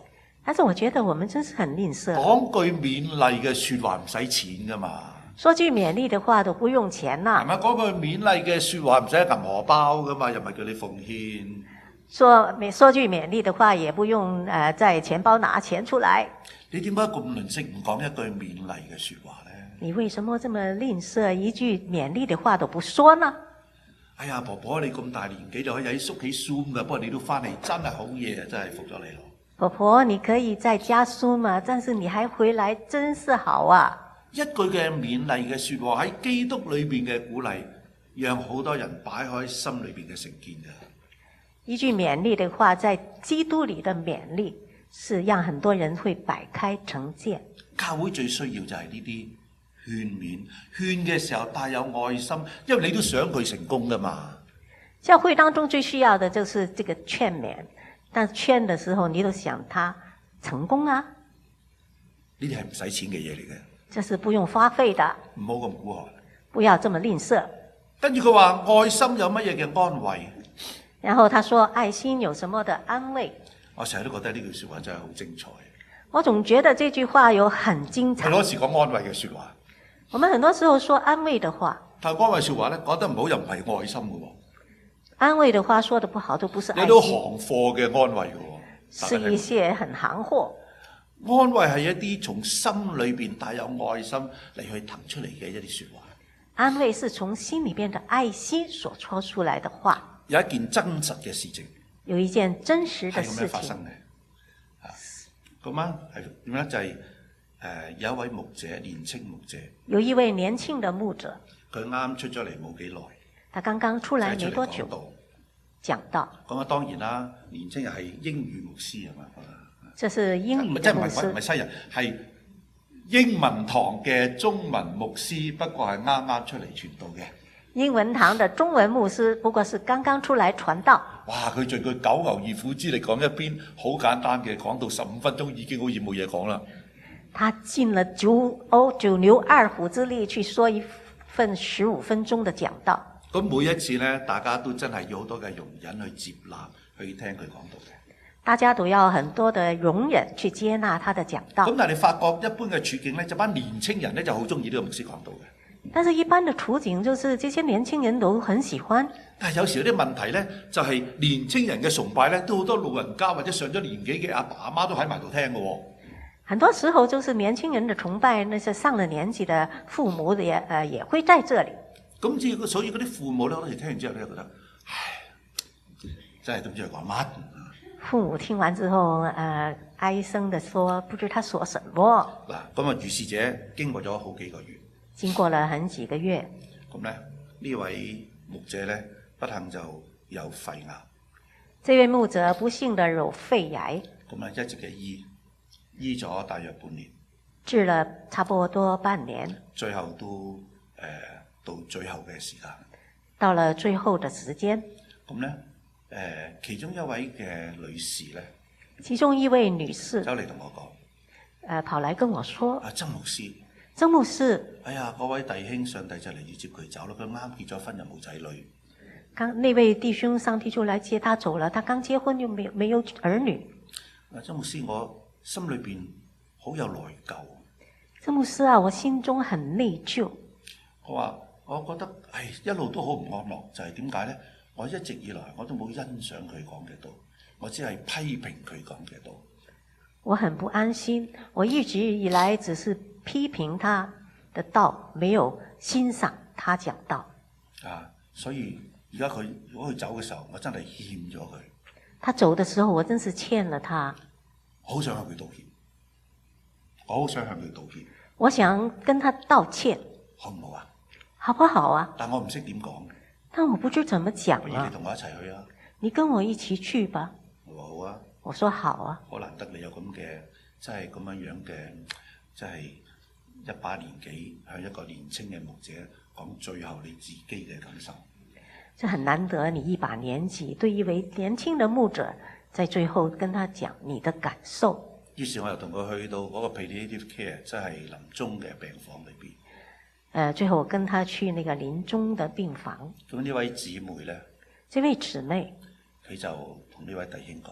但是我覺得我們真是很吝嗇。 講句勉勵嘅說話唔使錢噶嘛， 說句勉勵的話都不用錢啦。 係咪？講句勉勵嘅說話唔使銀荷包噶嘛，又唔係叫你奉獻。 說說句勉勵的話，也不用誒、呃、在錢包拿錢出來。 你點解咁吝嗇唔講一句勉勵嘅說話呢？ 你為什麼這麼吝嗇，一句勉勵的話都不說呢？ 哎呀，婆婆你咁大年紀就可以喺屋企 Zoom 噶，不過你都翻嚟真係好嘢啊！真係服咗你咯。 婆婆，你可以在家 Zoom 嘛，但是你還回來，真是好啊！ 一句嘅勉勵嘅說話喺基督裏邊嘅鼓勵，讓好多人擺開心裏邊嘅成見噶。 一句勉勵的話，在基督裏的勉勵，是讓很多人會擺開成見。 教會最需要就係呢啲勸勉，勸嘅時候帶有愛心，因為你都想佢成功噶嘛。 教會當中最需要的就是這個勸勉。但勸的時候，你都想他成功啊？ 呢啲係唔使錢嘅嘢嚟嘅， 這是不用花費的， 唔好咁孤寒， 不要這麼吝嗇。 跟住佢話愛心有乜嘢嘅安慰？ 然後他說愛心有什麼的安慰？ 我成日都覺得呢句說話真係好精彩。 我總覺得這句話有很精彩。 係攞時講安慰嘅說話， 我們很多時候說安慰的話， 但係安慰說話咧講得唔好又唔係愛心嘅喎。 安慰的話說得不好都不是愛心， 你都行貨嘅安慰嘅喎， 是一些很行貨。 安慰係一啲從心裏邊帶有愛心嚟去騰出嚟嘅一啲說話。 安慰是從心裏邊的愛心所說出來的話。 有一件真實嘅事情， 有一件真實的事情係咁樣發生嘅。啊，咁啊係點咧？就係、是、誒、呃、有一位牧者，年青牧者， 有一位年輕的牧者， 佢啱出咗嚟冇幾耐。 他剛剛出來沒多久，講道。 咁啊，當然啦，年青人係英語牧師啊嘛。 這是英語的牧師， 即係唔係西人，係英文堂嘅中文牧師，不過係啱啱出嚟傳道嘅。 英文堂的中文牧師，不過是剛剛出來傳道。 哇！佢盡佢九牛二虎之力講一篇好簡單嘅，講到十五分鐘已經好似冇嘢講啦。 他盡了九歐九牛二虎之力去說一份十五分鐘的講道。 咁每一次呢，大家都真係要好多嘅容忍去接納，去聽佢講道嘅。 大家都要很多的容忍去接納他的講道。 咁但係你發覺一般嘅處境呢，就班年青人呢就好中意呢個牧師講道嘅。 但是一般的處境就是這些年輕人都很喜歡。 但係有時有啲問題呢，就係、是、年青人嘅崇拜呢，都好多老人家或者上咗年紀嘅阿爸阿媽都喺埋度聽嘅喎。 很多時候就是年輕人的崇拜，那些上了年紀的父母也呃也會在這裡。 咁至於所以嗰啲父母咧，好多時聽完之後咧，覺得唉，真係都唔知佢講乜。 父母聽完之後，呃，哀聲地說：不知他說什麼。 嗱，咁啊，如是者經過咗好幾個月， 經過了很幾個月， 咁咧呢位牧者咧，不幸就有肺癌。 這位牧者不幸地有肺癌， 咁啊，一直嘅醫醫咗大約半年， 治了差不多半年， 最後都誒、呃、到最後嘅時間， 到了最後的時間， 咁咧誒其中一位嘅女士咧， 其中一位女士走嚟同我講， 誒、呃、跑來跟我說： 啊，曾牧師， 曾牧師， 哎呀，嗰位弟兄上帝就嚟要接佢走啦，佢啱結咗婚又冇仔女。 剛那位弟兄，上帝就來接他走了，他剛結婚又沒有沒有兒女。 啊，曾牧師，我心裏邊好有內疚。 曾牧師啊，我心中很內疚。 我話，我覺得，唉，一路都好唔安樂，就係點解咧？我一直以來我都冇欣賞佢講嘅道，我只係批評佢講嘅道。 我很不安心，我一直以來只是批評他的道，沒有欣賞他講道。 啊，所以而家佢如果佢走嘅時候，我真係欠咗佢。 他走的時候，我真是欠了他。 好想向佢道歉，我好想向佢道歉。 我想跟他道歉， 好唔好啊？ 好不好啊？ 但我唔識點講， 但我不知怎麼講不如啊你。同我一齊去啊！ 你跟我一起去吧。 我話好啊。 我說好啊。 好難得你有咁嘅，即係咁樣樣嘅，即係一把年紀向一個年輕嘅牧者講最後你自己嘅感受。 這很難得，你一把年紀對一位年輕的牧者，在最後跟他講你的感受。 於是我又同佢去到嗰個 palliative care，即係臨終嘅病房裏邊。 誒，最後我跟他去那個臨終的病房。 咁呢位姊妹咧， 這位姊妹， 佢就同呢位弟兄講，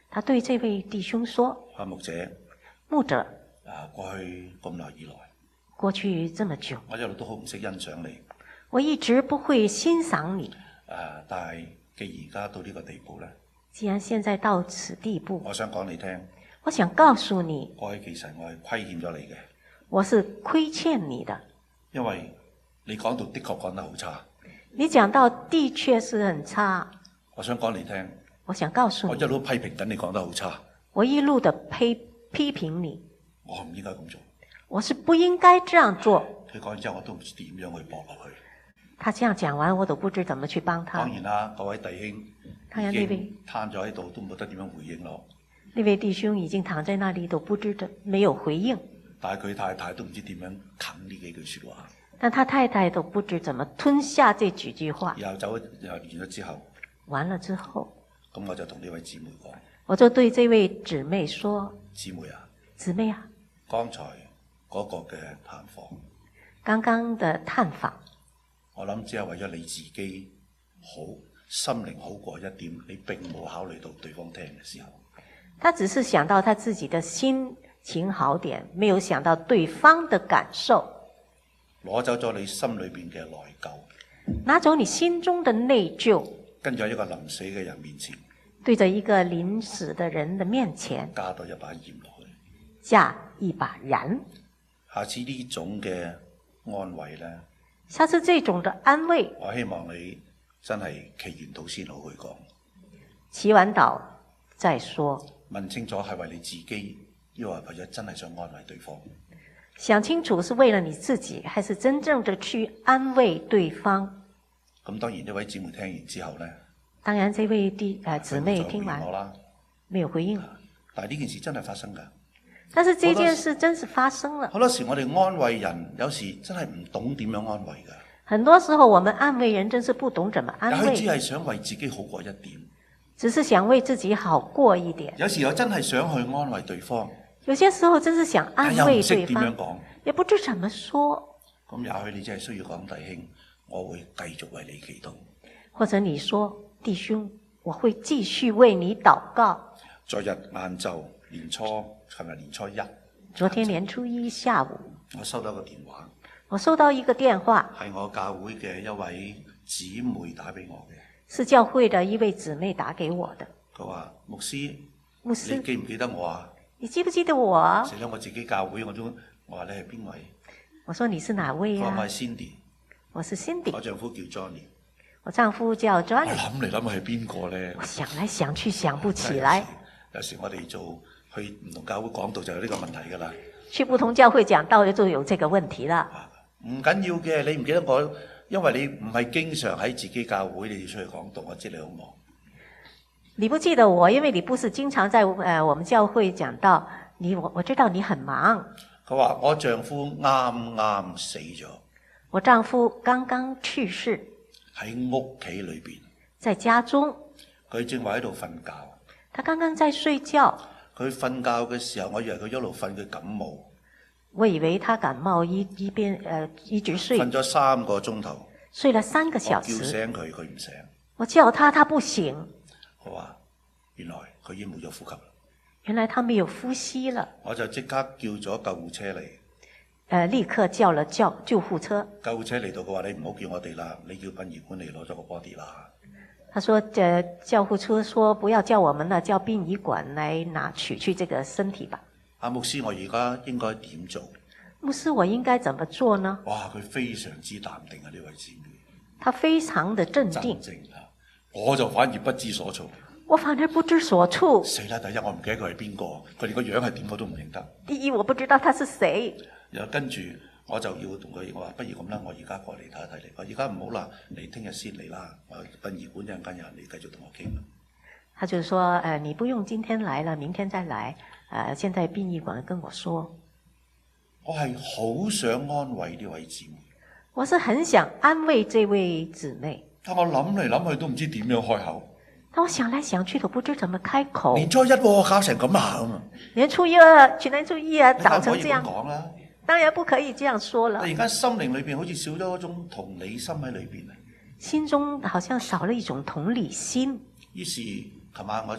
他對這位弟兄說： 阿牧者， 牧者， 啊，過去咁耐以來， 過去這麼久， 我一路都好唔識欣賞你。 我一直不會欣賞你。 啊，但係既而家到呢個地步咧， 既然現在到此地步， 我想講你聽， 我想告訴你， 過去其實我係虧欠咗你嘅， 我是虧欠你的， 因為你講到的確講得好差。 你講到的確是很差。 我想講你聽， 我想告訴你， 我一路批評緊你講得好差， 我一路的批批評你， 我唔應該咁做。 我是不應該這樣做。 佢講完之後，我都唔知點樣去駁落去。 他這樣講完，我都不知怎麼去幫他。 當然啦，各位弟兄已當然呢位經攤咗喺度，都冇得點樣回應咯。 那位弟兄已經躺在那裡，都不知道沒有回應。 但係佢太太都唔知點樣啃呢幾句説話。 但他太太都不知怎麼吞下這幾句話。 然後走又完咗之後， 完了之後， 咁我就同呢位姊妹講： 我就對這位姊妹說， 姊妹啊， 姊妹啊， 剛才嗰個嘅探訪， 剛剛的探訪， 我諗只係為咗你自己好，心靈好過一點，你並冇考慮到對方聽嘅時候。 他只是想到他自己的心情好點，沒有想到對方的感受。 攞走咗你心裏邊嘅內疚， 拿走你心中的內疚， 跟住喺一個臨死嘅人面前， 對着一個臨死的人的面前， 加多一把鹽落去， 加一把鹽。 下次呢種嘅安慰呢， 下次這種的安慰， 我希望你真係祈完禱先好去講， 祈完禱再說， 問清楚係為你自己，抑或係為咗真係想安慰對方。 想清楚是為了你自己，還是真正的去安慰對方。 咁當然呢位姊妹聽完之後呢， 當然這位弟誒姊妹聽完我啦， 沒有回應。 但係呢件事真係發生㗎。 但是這件事真是發生了。 好多時我哋安慰人，有時真係唔懂點樣安慰㗎。 很多時候我們安慰人，真是不懂怎麼安慰。 有時只係想為自己好過一點， 只是想為自己好過一點。 有時又真係想去安慰對方。 有些時候真是想安慰對方， 講也不知怎麼說。 咁也許你真係需要講，弟兄，我會繼續為你祈禱。 或者你說，弟兄，我會繼續為你禱告。 昨日晏晝年初，琴日年初一， 昨天年初一下午， 我收到個電話， 我收到一個電話， 係我教會嘅一位姊妹打俾我嘅， 是教會的一位姊妹打給我的。 佢話：牧師， 牧師， 你記唔記得我啊？ 你記不記得我？ 成咗我自己教會，我都我話你係邊位？ 我說你是哪位啊？ 我係 Cindy， 我是 Cindy， 我丈夫叫 Johnny， 我丈夫叫 Johnny。 我諗嚟諗去係邊個咧？ 我想來想去想不起來。 有時我哋做去唔同教會講道就有呢個問題噶啦。 去不同教會講道就有這個問題啦。 唔緊要嘅，你唔記得我，因為你唔係經常喺自己教會，你要出去講道，我知你好忙。 你不記得我，因為你不是經常在誒、呃、我們教會講道，你我我知道你很忙。 佢話我丈夫啱啱死咗， 我丈夫剛剛去世， 喺屋企裏邊， 在家中， 佢正話喺度瞓覺。 他剛剛在睡覺。 佢瞓覺嘅時候，我以為佢一路瞓，佢感冒。 我以為他感冒一一邊誒、呃、一直睡。 瞓咗三個鐘頭。 睡了三個小時。 我叫醒佢，佢唔醒。 我叫他，他不醒。 我話原來佢已經冇咗呼吸啦。 原來他沒有呼吸了。 我就即刻叫咗救護車嚟。誒、 呃，立刻叫了叫救護車。 救護車嚟到嘅話，你唔好叫我哋啦，你叫殯儀館嚟攞咗個 body 啦。 他說：呃，救護車說不要叫我們了，叫殯儀館來拿取去這個身體吧。 阿牧師，我而家應該點做？ 牧師，我應該怎麼做呢？ 哇！佢非常之淡定啊，呢位姊妹。 他非常的鎮定。 鎮靜啊！我就反而不知所措。 我反而不知所措。 死啦！第一，我唔記得佢係邊個，佢連個樣係點我都唔認得。 第一，我不知道他是誰。 然後跟住我就要同佢，我話不如咁啦，我而家過嚟睇一睇你。我而家唔好啦，你聽日先嚟啦。我殯儀館一陣間有人嚟繼續同我傾。 他就說：誒、呃，你不用今天來了，明天再來。誒、呃，現在殯儀館跟我說。 我係好想安慰呢位姊妹。 我是很想安慰這位姊妹。 但我諗嚟諗去都唔知點樣開口。 但我想來想去都不知怎麼開口。 年初一喎，搞成咁啊！ 年初一啊，去年初一啊，搞成這樣。 講啦， 當然不可以這樣說了。 而家心靈裏邊好似少咗嗰種同理心喺裏邊啊。 心中好像少了一種同理心。 於是琴晚我就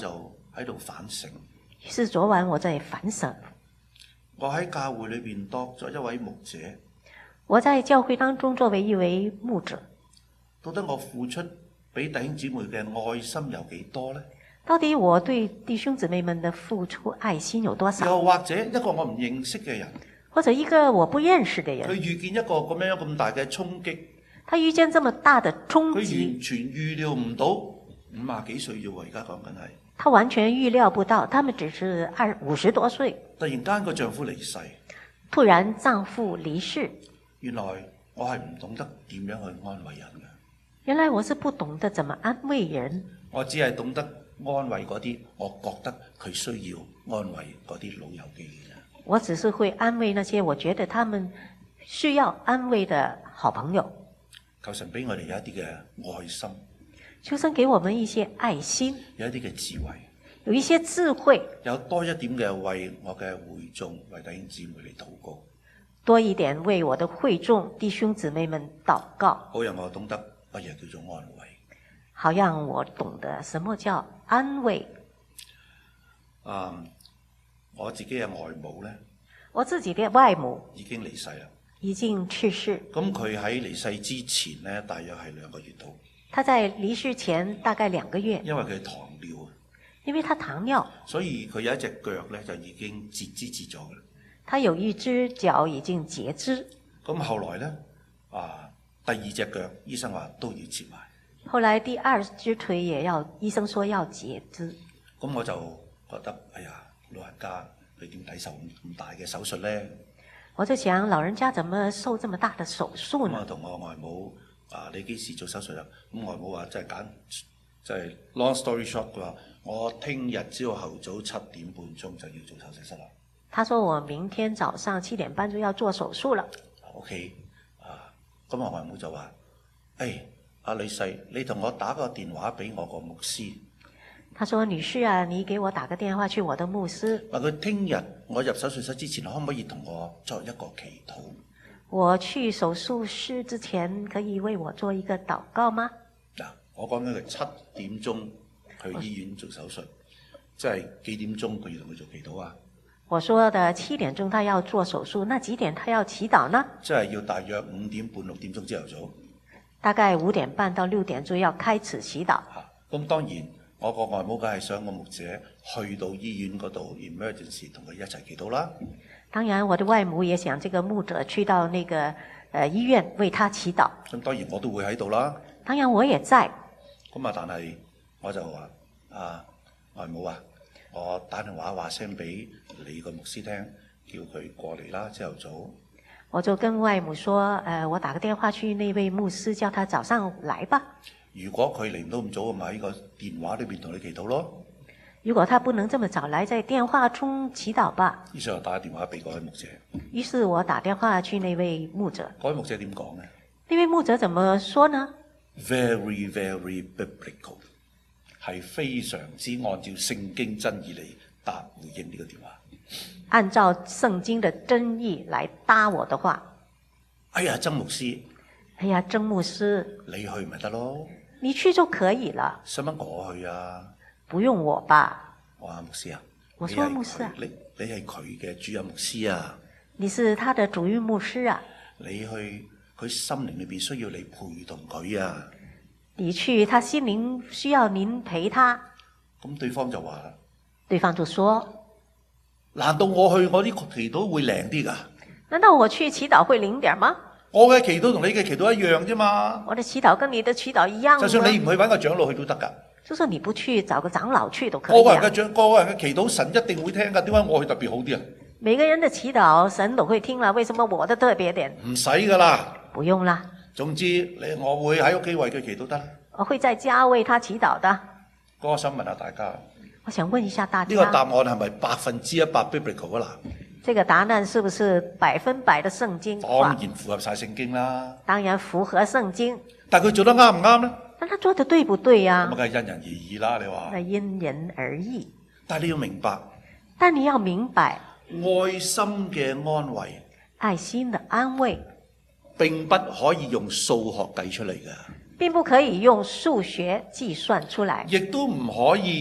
喺度反省。 於是昨晚我在反省， 我喺教會裏邊當咗一位牧者， 我在教會當中作為一位牧者， 到底我付出俾弟兄姊妹嘅愛心有幾多呢？ 到底我對弟兄姊妹們的付出愛心有多少？ 又或者一個我唔認識嘅人， 或者一個我不認識的佢人， 遇見一個咁樣咁大嘅衝擊， 他遇見這麼大的衝佢完擊， 全預料唔到，五廿幾歲啫喎，而家講緊係。 他完全預料不到，他們只是二五十多歲， 突然間個丈夫離世， 突然丈夫離世。 原來我係唔懂得點樣去安慰人嘅， 原來我是不懂得怎麼安慰人， 我只係懂得安慰嗰啲我覺得佢需要安慰嗰啲老友記嘅啫。 我只是會安慰那些我覺得他們需要安慰的好朋友。 求神俾我哋有一啲嘅愛心， 求神給我們一些愛心， 有一啲嘅智慧， 有一些智慧， 有多一點嘅為我嘅會眾、為弟兄姊妹嚟禱告， 多一點為我的會眾弟兄姊妹們禱告， 好讓我懂得乜嘢叫做安慰。 好讓我懂得什麼叫安慰。 啊，我自己嘅外母呢， 我自己的外母已經離世啦。 已經去世， 咁佢喺離世之前呢，大約係兩個月度， 他在離世前大概兩個月， 因為佢糖尿啊， 因為他糖尿， 所以佢有一隻腳呢，就已經截肢截咗嘅。 他有一隻腳已經截肢。 咁後來呢，啊，第二隻腳醫生話都要截埋。 後來第二隻腿也要，醫生說要截肢。 咁我就覺得，哎呀，老人家佢點抵受咁大嘅手術呢？ 我就想，老人家怎麼受這麼大的手術咁我呢？ 同我外母啊，你幾時做手術啊？咁外母話真係揀，即係 long story short，佢話我聽日朝後早七點半鐘就要做手術室啦。 他說我明天早上七點半就要做手術了。 OK，啊，咁我外母就話：，誒，阿女婿，你同我打個電話俾我個牧師。 他說：女士啊，你給我打個電話去我的牧師。 話佢聽日我入手術室之前，可唔可以同我作一個祈禱？ 我去手術室之前，可以為我做一個禱告嗎？ 嗱，我講緊佢七點鐘去醫院做手術，即係幾點鐘佢要同佢做祈禱啊？ 我說的七點鐘他要做手術，那幾點他要祈禱呢？ 即係要大約五點半六點鐘朝頭早。 大概五點半到六點鐘要開始祈禱。 嚇，咁當然我個外母梗係想個牧者去到醫院嗰度 emergency 同佢一齊祈禱啦。 當然，我的外母也想這個牧者去到那個呃醫院為他祈禱。 咁當然我都會喺度啦。 當然我也在。 咁啊，但係我就話啊，外母啊，我打電話話聲俾你個牧師聽，叫佢過嚟啦，朝頭早。 我就跟外母說，呃，我打個電話去那位牧師，叫他早上來吧。 如果佢嚟唔到咁早，咪喺個電話裏邊同你祈禱咯。 如果他不能這麼早來，在電話中祈禱吧。 於是我打電話俾嗰位牧者。 於是我打電話去那位牧者。 嗰位牧者點講呢？ 那位牧者怎麼說呢？ Very very biblical， 係非常之按照聖經真義嚟答回應呢個電話。 按照聖經的真義來答我的話。 哎呀，曾牧師， 哎呀，曾牧師， 你去咪得咯？ 你去就可以了， 使乜我去啊？ 不用我吧？ 我話牧師啊， 我說牧師啊， 你你係佢嘅主任牧師啊， 你是他的主任牧師啊， 你去佢心靈裏邊需要你陪同佢啊。 你去，他心靈需要您陪他。 咁對方就話啦， 對方就說： 難道我去我啲祈禱會靈啲㗎？ 難道我去祈禱會靈點嗎？ 我嘅祈禱同你嘅祈禱一樣啫嘛。 我的祈禱跟你的祈禱一樣。 就算你唔去揾個長老去都得㗎。 就算你不去，找個長老去都可以啊。 個個人嘅長，個個人嘅祈禱，神一定會聽㗎。點解我去特別好啲啊？ 每個人的祈禱，神都會聽啦。為什麼我的特別點？ 唔使㗎啦。 不用啦。 總之你我會喺屋企為佢祈禱得。 我會在家為他祈禱的。 我想問下大家， 我想問一下大家， 呢個答案係咪百分之一百 biblical 啊？嗱， 這個答案是不是百分百的聖經？ 當然符合晒聖經啦。 當然符合聖經。 但佢做得啱唔啱咧？ 但他做得對不對呀？ 咁梗係因人而異啦，你話？ 那因人而異。 但係你要明白， 但你要明白， 愛心嘅安慰， 愛心的安慰， 並不可以用數學計出嚟嘅， 並不可以用數學計算出來， 亦都唔可以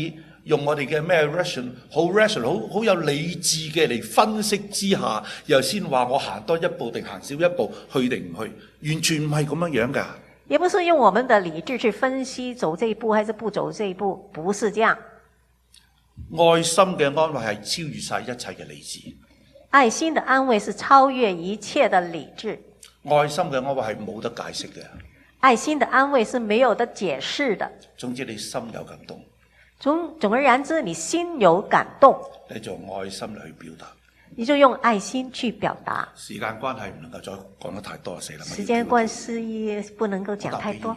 用我哋嘅咩 ration 好 ration 好好有理智嘅嚟分析之下，又先話我行多一步定行少一步，去定唔去，完全唔係咁樣樣㗎。 也不是用我們的理智去分析走這一步還是不走這一步，不是這樣。 愛心嘅安慰係超越晒一切嘅理智。 愛心的安慰是超越一切的理智。 愛心嘅安慰係冇得解釋嘅。 愛心的安慰是沒有得解釋的。 總之你心有感動。 總總而言之，你心有感動， 你就用愛心嚟去表達。 你就用愛心去表達。 時間關係唔能夠再講得太多，死啦！ 時間關係不能夠講太多。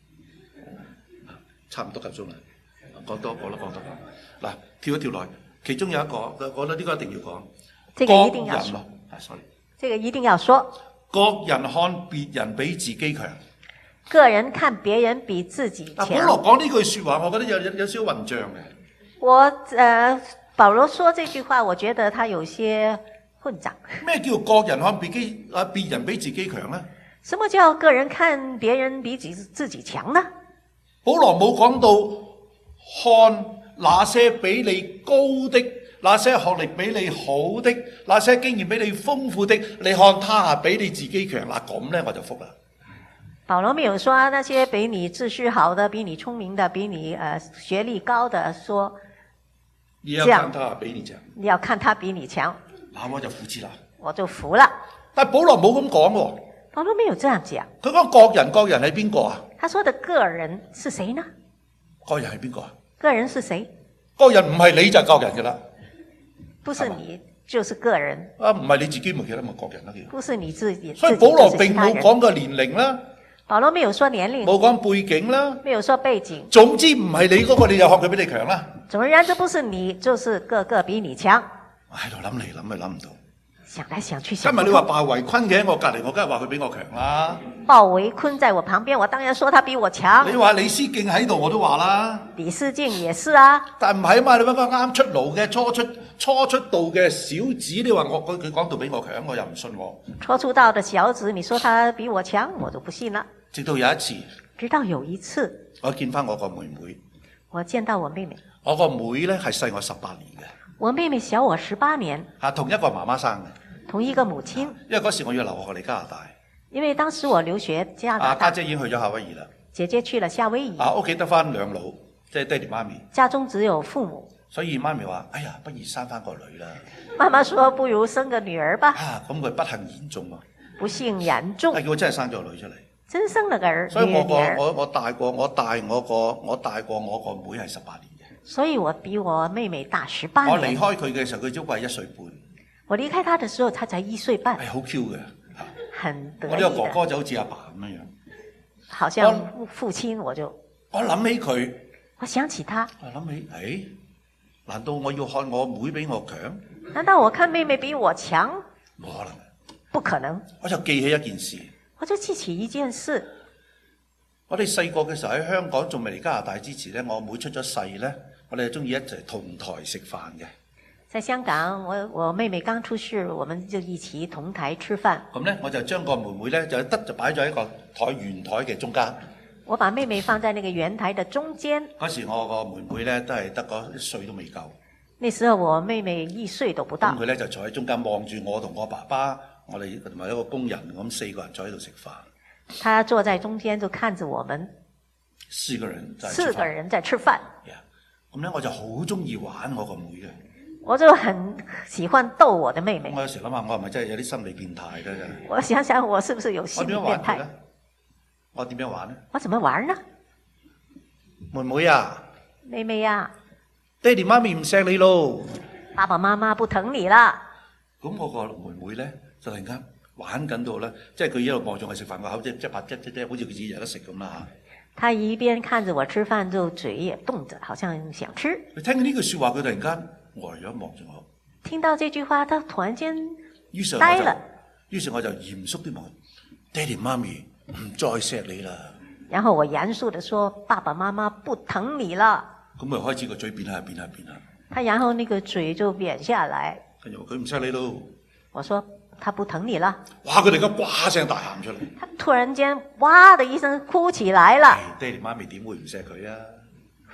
差唔多夠鐘啦，講多講多講多。嗱，跳一跳來，其中有一個，我覺得呢個一定要講。 這個一定要說。 啊 sorry， 這個一定要說。 各人看別人比自己強。 個人看別人比自己強。 保羅講呢句說話，我覺得有有有少少混帳嘅。 我誒、呃，保羅說這句話，我覺得他有些混雜。咩叫各人看別己啊？別人比自己強呢？ 什麼叫個人看別人比自自己強呢？ 保羅冇講到看那些比你高的，那些學歷比你好的，那些經驗比你豐富的，你看他係比你自己強。嗱，咁呢我就服啦。 保羅沒有說那些比你秩序好的、比你聰明的、比你呃學歷高的，說你要看他比你強， 你要看他比你強， 那我就服之啦， 我就服了。 但保羅冇咁講喎， 保羅沒有這樣講。 佢講各人，各人係邊個啊？ 他說的個人是誰呢？ 個人係邊個啊？ 個人是誰？ 個人唔係你就係個人噶啦， 不是你就是個人。 啊，唔係你自己咪叫得咪個人啦叫。 不是你自己。 所以保羅並冇講個年齡啦。 保羅沒有說年齡， 冇講背景啦， 沒有說背景。 總之唔係你嗰個，你就學佢比你強啦。 總而言之，不是你，就是個個比你強。 我喺度諗嚟諗去諗唔到。 想來想去想不今日你話鮑維坤嘅喺我隔離，我梗係話佢比我強啦。 鮑維坤在我旁邊，我當然說他比我強。 你話李思敬喺度，我都話啦。 李思敬也是啊。 但唔係啊嘛，你揾個啱出爐嘅初出初出道嘅小子，你話我佢佢講到比我強，我又唔信我。 初出道嘅小子，你說他比我強，我就不信啦。 直到有一次， 直到有一次， 我見翻我個妹妹。 我見到我妹妹。 我個妹咧係細我十八年嘅。 我妹妹小我十八年。 啊，同一個媽媽生嘅。 同一個母親。 因為嗰時我要留學嚟加拿大。 因為當時我留學加拿大。 啊，家姐已經去咗夏威夷啦。 姐姐去了夏威夷。 啊，屋企得翻兩老，即係爹哋媽咪。 家中只有父母。 所以媽咪話：哎呀，不如生翻個女啦。 媽媽說：不如生個女兒吧。 啊，咁佢不幸言中啊。 不幸言中。 係叫我真係生咗個女出嚟。 真生了個兒。 所以我個我我大過我大我個我大過我個妹係十八年嘅。 所以我比我妹妹大十八年。 我離開佢嘅時候，佢只不過係一歲半。 我離開他的時候，他才一歲半。 係好 Q 嘅。 很得意。 我呢個哥哥就好似阿爸咁樣樣。 好像父親，我就。 我諗起佢。 我想起他。 我諗起，誒、哎，難道我要看我妹比我強？ 難道我看妹妹比我強？ 冇可能。 不可能。 我就記起一件事。 我就記起一件事。 我哋細個嘅時候喺香港仲未嚟加拿大之前咧，我妹出咗世咧，我哋就中意一齊同台食飯嘅。 在香港，我我妹妹剛出世，我們就一起同台吃飯。 咁咧，我就將個妹妹咧就得就擺咗喺個台圓台嘅中間。 我把妹妹放在那個圓台的中間。 嗰時我個妹妹咧都係得個一歲都未夠。 那時候我妹妹一歲都不到。 咁佢咧就坐喺中間望住我同我爸爸，我哋同埋一個工人咁四個人坐喺度食飯。 他坐在中間就看着我們。 四個人在四個人在吃飯。 咁咧我就好中意玩我個妹嘅。 我就很喜歡逗我的妹妹。 我有時諗下，我係咪真係有啲心理變態咧？ 我想想，我是不是有心理變態？ 我點樣玩呢？ 我怎麼玩呢？ 妹妹啊！ 妹妹啊！ 爹哋媽咪唔錫你咯。 爸爸媽媽不疼你啦。 咁我個妹妹咧就突然間玩緊到咧，即係佢一路望住我食飯個口，即係即係即即即好似佢自己有得食咁啦嚇。他一邊看着我吃飯，就嘴也動着，好像想吃。 你聽到呢句説話，佢突然間呆咗望住我。 聽到這句話，他突然間呆了。 於是我就嚴肅啲問：爹哋媽咪唔再錫你啦。 然後我嚴肅地說：爸爸媽媽不疼你了。 咁咪開始個嘴變下變下變下。 他然後那個嘴就扁下來。 跟住佢唔錫你咯。 我說：他不疼你了。 哇！佢突然間呱聲大喊出嚟。 他突然間哇的一聲哭起來了。 爹哋媽咪點會唔錫佢啊？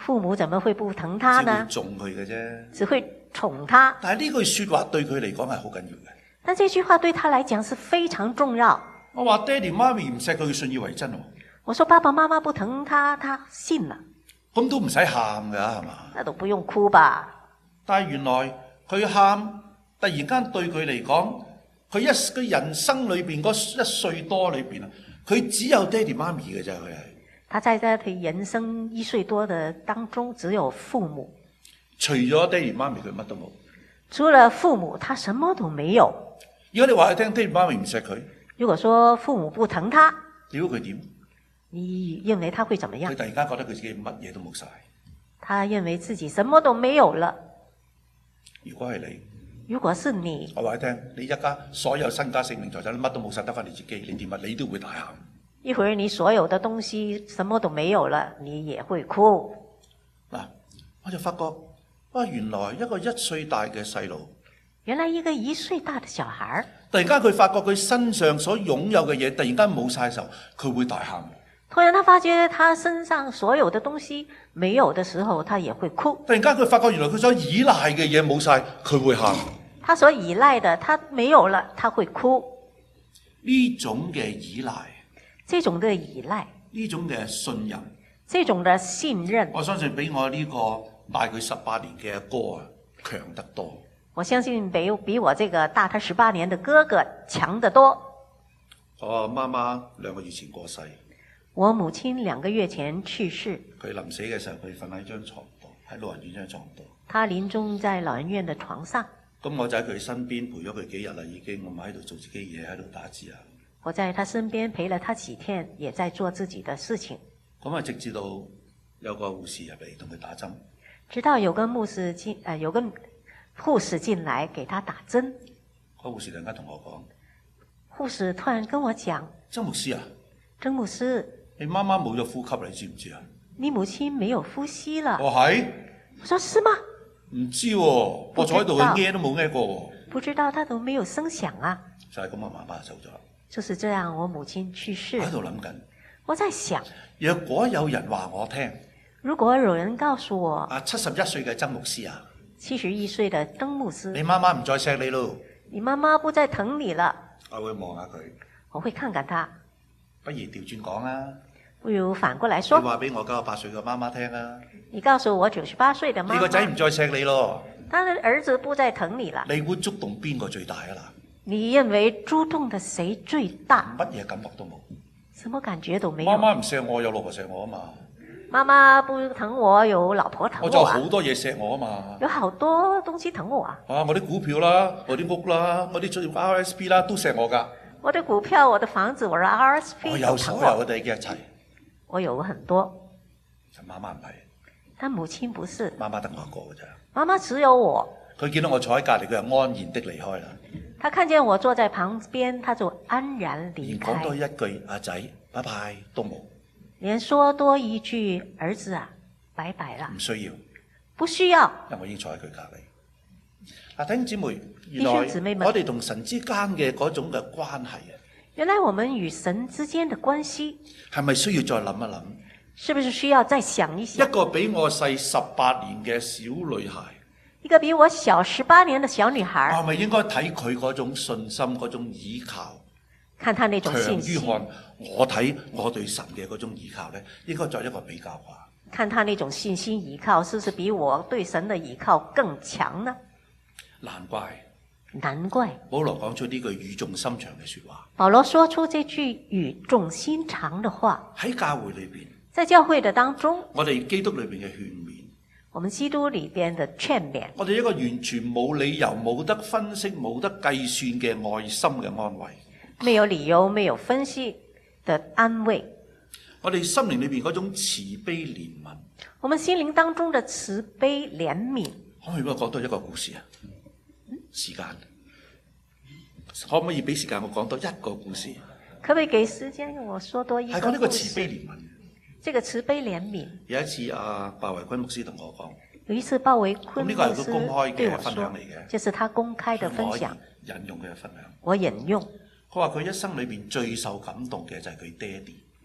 父母怎麼會不疼他只會呢？ 縱佢嘅啫。 只會寵他。 但係呢句說話對佢嚟講係好緊要嘅。 但這句話對他來講是非常重要。 我話爹哋媽咪唔錫佢，佢信以為真喎。 我說爸爸媽媽不疼他，他信了。 咁都唔使喊㗎，係嘛？ 那都不用哭吧？ 但係原來佢喊，突然間對佢嚟講，佢一佢人生裏邊嗰一歲多裏邊啊，佢只有爹哋媽咪嘅咋，佢係。 他在他的人生一歲多的當中，只有父母。 除咗爹哋媽咪，佢乜都冇。 除了父母，他什麼都沒有。 如果你話佢聽爹哋媽咪唔錫佢， 如果說父母不疼他， 屌佢點？ 你認為他會怎麼樣？ 佢突然間覺得佢自己乜嘢都冇晒。 他認為自己什麼都沒有了。 如果係你， 如果是你， 我話你聽，你一家所有身家性命財產乜都冇晒，得翻你自己，你點啊？你都會大喊。 一會兒你所有的東西什麼都沒有了，你也會哭。 嗱，我就發覺，哇！原來一個一歲大嘅細路， 原來一個一歲大的小孩， 突然間佢發覺佢身上所擁有嘅嘢，突然間冇晒嘅時候，佢會大喊。 突然他發覺他身上所有的東西沒有的時候，他也會哭。 突然間佢發覺原來佢所依賴嘅嘢冇晒，佢會喊。 他所依賴的，他沒有了，他會哭。 呢種嘅依賴， 這種的依賴， 呢種嘅信任， 這種的信任， 我相信比我呢個大佢十八年嘅阿哥啊強得多。 我相信比比我這個大他十八年的哥哥強得多。 我媽媽兩個月前過世， 我母親兩個月前去世。 佢臨死嘅時候，佢瞓喺張床度，喺老人院張床度。 他臨終在老人院的床上。 咁我就喺佢身邊陪咗佢幾日啦，已經我咪喺度做自己嘢，喺度打字啊。 我在他身邊陪了他幾天，也在做自己的事情。 咁啊，直至到有個護士入嚟同佢打針。 直到有個牧師進，呃，有個護士進來給他打針。 個護士突然間同我講， 護士突然跟我講： 曾牧師啊， 曾牧師， 你媽媽冇咗呼吸，你知唔知啊？ 你母親沒有呼吸了。 我係。 我說是嗎？ 唔知喎，我坐喺度佢nghe都冇nghe過喎。 不知道他都沒有聲響啊。 就係咁，我媽媽走咗。 就是這樣，我母親去世。 喺度諗緊。 我在想， 若果有人話我聽， 如果有人告訴我， 啊七十一歲嘅曾牧師啊， 七十一歲的曾牧師， 你媽媽唔再錫你咯， 你媽媽不再疼你了， 我會望下佢， 我會看看他。 不如調轉講啦， 不如反過來說， 你話俾我九十八歲嘅媽媽聽啊， 你告訴我九十八歲的媽媽， 你個仔唔再錫你咯， 他的兒子不再疼你了， 你會觸動邊個最大啊嗱？ 你認為觸動的誰最大？ 乜嘢感覺都冇， 什麼感覺都沒有。 媽媽唔錫我，有老婆錫我啊嘛。 媽媽不疼我，有老婆疼我， 我就好多嘢錫我啊嘛。 有好多東西疼我啊！ 啊，我啲股票啦，我啲屋啦，我啲 R S P 啦，都錫我噶。 我的股票、我的房子、我的 R S P 我有所有嘅第嘅一切。 我有很多。 媽媽唔係， 但母親不是。 媽媽得我一個嘅咋。 媽媽只有我。 佢見到我坐喺隔離，佢就安然的離開啦。 他看見我坐在旁邊，他就安然離開。 連講多一句阿仔，拜拜都冇。 連說多一句兒子啊，拜拜啦。 唔需要。 不需要。 因為我已經坐喺佢隔離。嗱，弟兄姊妹，原來我哋同神之間嘅嗰種嘅關係啊， 原來我們與神之間的關係係咪需要再諗一諗？ 是不是需要再想一想？ 一個比我細十八年嘅小女孩， 一個比我小十八年的小女孩， 我係咪應該睇佢嗰種信心、嗰種依靠？ 看他那種信心。 強於看我睇我對神嘅嗰種依靠咧，應該作一個比較啩？ 看他那種信心依靠，是不是比我對神的依靠更強呢？ 難怪， 難怪保羅講出呢句語重心長嘅說話。 保羅說出這句語重心長的話， 喺教會裏邊， 在教會的當中， 我哋基督裏邊嘅勸勉， 我們基督裏邊的勸勉， 我哋一個完全冇理由、冇得分析、冇得計算嘅愛心嘅安慰， 沒有理由、沒有分析的安慰， 我哋心靈裏邊嗰種慈悲憐憫， 我們心靈當中的慈悲憐憫， 可唔可以幫我講多一個故事啊？時間可唔可以俾時間我講多一個故事？ 可唔可以給時間我說多一個故事？ 係講呢個慈悲憐憫。 這個慈悲憐憫。 有一次阿鮑維坤牧師同我講， 有一次鮑維坤牧師呢個係佢公開對我嘅分享嚟嘅， 說，這是他公開的分享。 引用佢嘅分享， 我引用。 佢話佢一生裏邊最受感動嘅就係佢爹哋。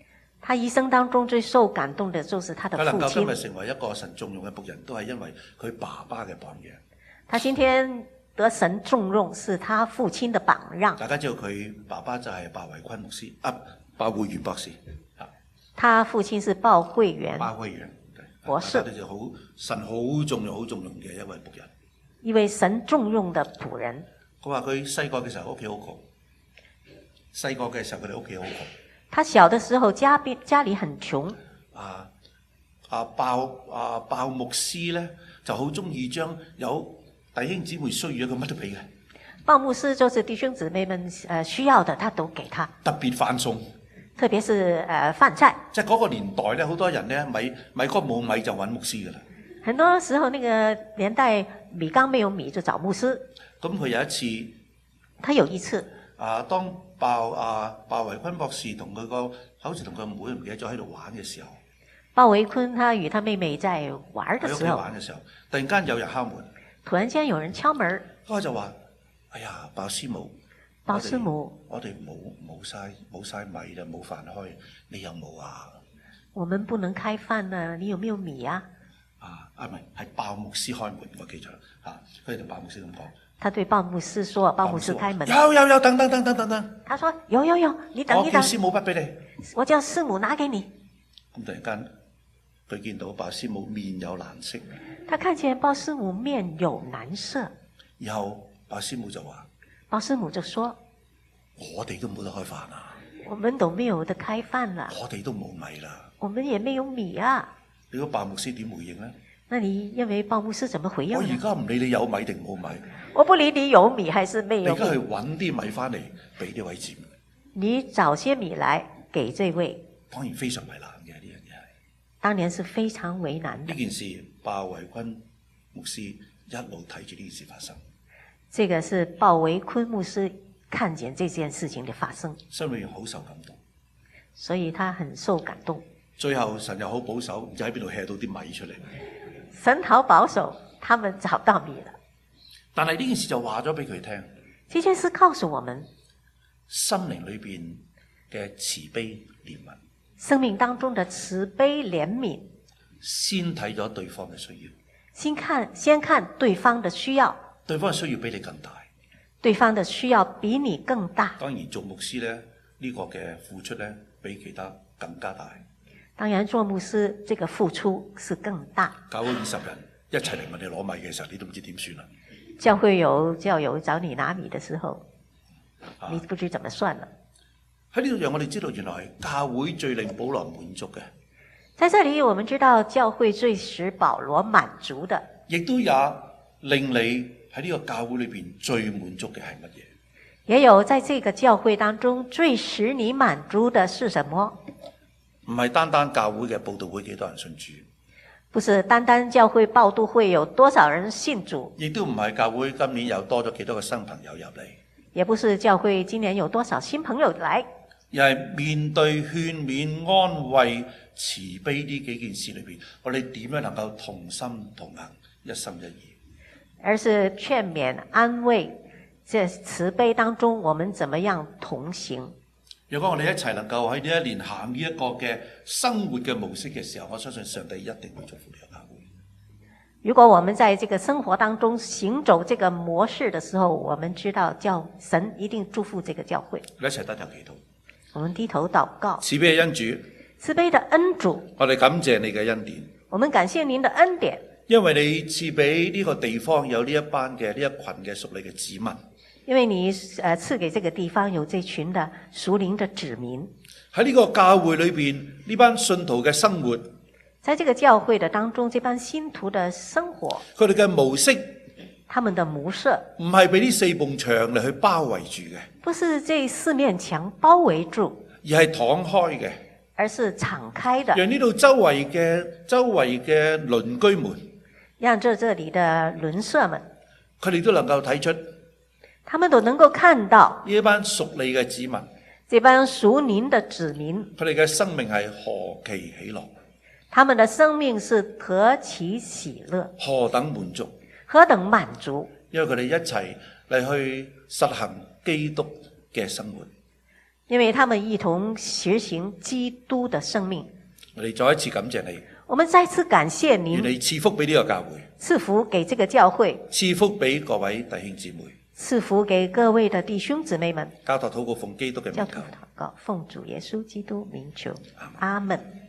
他一生當中最受感動的就是他的佢能父夠今日親。 成為一個神重用嘅僕人，都係因為佢爸爸嘅榜樣。 他今天得神重用，是他父親的榜樣。 大家知道佢爸爸就係鮑維坤牧師，啊，鮑會元博士，啊， 他父親是鮑會元鮑會元博士， 大家都就好神好重用、好重用嘅一位僕人。 一位神重用的僕人。 佢話佢細個嘅時候屋企好窮，細個嘅時候佢哋屋企好窮。 他小的時候家邊家裡很窮。 啊啊鮑啊鮑牧師咧就好中意將有弟兄姊妹需要嘅乜都俾嘅。 鮑牧師就是弟兄姊妹們誒需要的，他都給他。 特別飯餸， 特別是誒飯菜。 即係嗰個年代咧，好多人咧米米缸冇米就揾牧師噶啦。 很多時候，那個年代米缸沒有米就找牧師。 咁佢有一次， 他有一次， 啊，當鮑啊鮑維坤博士同佢個好似同佢妹唔記得咗喺度玩嘅時候， 鮑維坤他與他妹妹在玩的喺屋企時候， 玩嘅時候，突然間有人敲門， 突然間有人敲門， 佢就話：哎呀，鮑師母， 鮑師母， 我哋冇冇曬冇曬米啦，冇飯開，你有冇啊？ 我們不能開飯啦，你有沒有米啊？ 啊啊，唔係，係鮑牧師開門，我記咗啦嚇。佢哋同鮑牧師咁講。 他對鮑牧師說：鮑牧師開門。 有有有，等等等等等等。 他說：有有有，你等一等。 我叫師母筆俾你。 我叫師母拿給你。 咁突然間，佢見到鮑師母面有難色。 他看見鮑師母面有難色。 然後鮑師母就話： 鮑師母就說： 我哋都冇得開飯啊！ 我們都沒有得開飯啦。 我哋都冇米啦。 我們也沒有米啊。 你個鮑牧師點回應呢？ 那你認為鮑牧師怎麼回應呢？ 我而家唔理你有米定冇米， 我不理你有米還是沒有米。 你而家去揾啲米翻嚟俾呢位姊妹。 你找些米來給這位。 當然非常為難嘅呢樣嘢係。 當年是非常為難的。 呢件事，鮑維坤牧師一路睇住呢件事發生。 這個是鮑維坤牧師看見這件事情的發生， 心裏面好受感動， 所以他很受感動。 最後神又好保守，唔知喺邊度 hea 到啲米出嚟。 神好保守，他們找到米了。 但係呢件事就話咗俾佢聽， 這件事告訴我們， 心靈裏邊嘅慈悲憐憫， 生命當中的慈悲憐憫， 先睇咗對方嘅需要， 先看先看對方的需要， 對方嘅需要比你更大， 對方的需要比你更大。 當然做牧師咧，呢個嘅付出咧比其他更加大。 當然做牧師這個付出是更大。 教會二十人一齊嚟問你攞米嘅時候，你都唔知點算啦。 教會有教友找你拿米的時候， 啊、 你不知怎麼算了。 喺呢度讓我哋知道，原來係教會最令保羅滿足嘅。 在這裡，我們知道教會最使保羅滿足的， 亦都也令你喺呢個教會裏邊最滿足嘅係乜嘢？ 也有在這個教會當中最使你滿足的是什麼？ 唔係單單教會嘅佈道會幾多人信主， 不是單單教會報道會有多少人信主， 亦都唔係教會今年又多咗幾多個新朋友入嚟， 也不是教會今年有多少新朋友來， 而係面對勸勉、安慰、慈悲呢幾件事裏邊，我哋點樣能夠同心同行、一心一意？ 而是勸勉、安慰，這慈悲當中，我們怎麼樣同行？ 如果我哋一齊能夠喺呢一年行呢一個嘅生活嘅模式嘅時候，我相信上帝一定會祝福呢個教會。 如果我們在這個生活當中行走這個模式的時候，我們知道教神一定祝福這個教會。 我哋一齊低頭祈禱。 我們低頭禱告。 慈悲嘅恩主， 慈悲的恩主， 我哋感謝你嘅恩典。 我們感謝您的恩典， 因為你賜俾呢個地方有呢一班嘅呢一群嘅屬你嘅子民。 因為你呃賜給這個地方有這群的屬靈的子民， 喺呢個教會裏邊，呢班信徒嘅生活， 在這個教會的當中，這班信徒的生活， 佢哋嘅模式， 他們的模式唔係俾呢四埲牆嚟去包圍住嘅， 不是這四面牆包圍住， 而係敞開嘅， 而是敞開的， 讓呢度周圍嘅周圍嘅鄰居們， 讓這這裡的鄰舍們， 佢哋都能夠睇出。 他們都能夠看到呢一班屬你嘅子民， 這班屬您的子民， 佢哋嘅生命係何其喜樂， 他們的生命是何其喜樂， 何等滿足， 何等滿足， 因為佢哋一齊嚟去實行基督嘅生活， 因為他們一同實行基督的生命。 我哋再一次感謝你， 我們再次感謝願您， 你賜福俾呢個教會， 賜福給這個教會， 賜福俾各位弟兄姊妹。 賜福給各位的弟兄姊妹們。 交託禱告奉基督嘅名求交託禱告，奉主耶穌基督名求，阿門。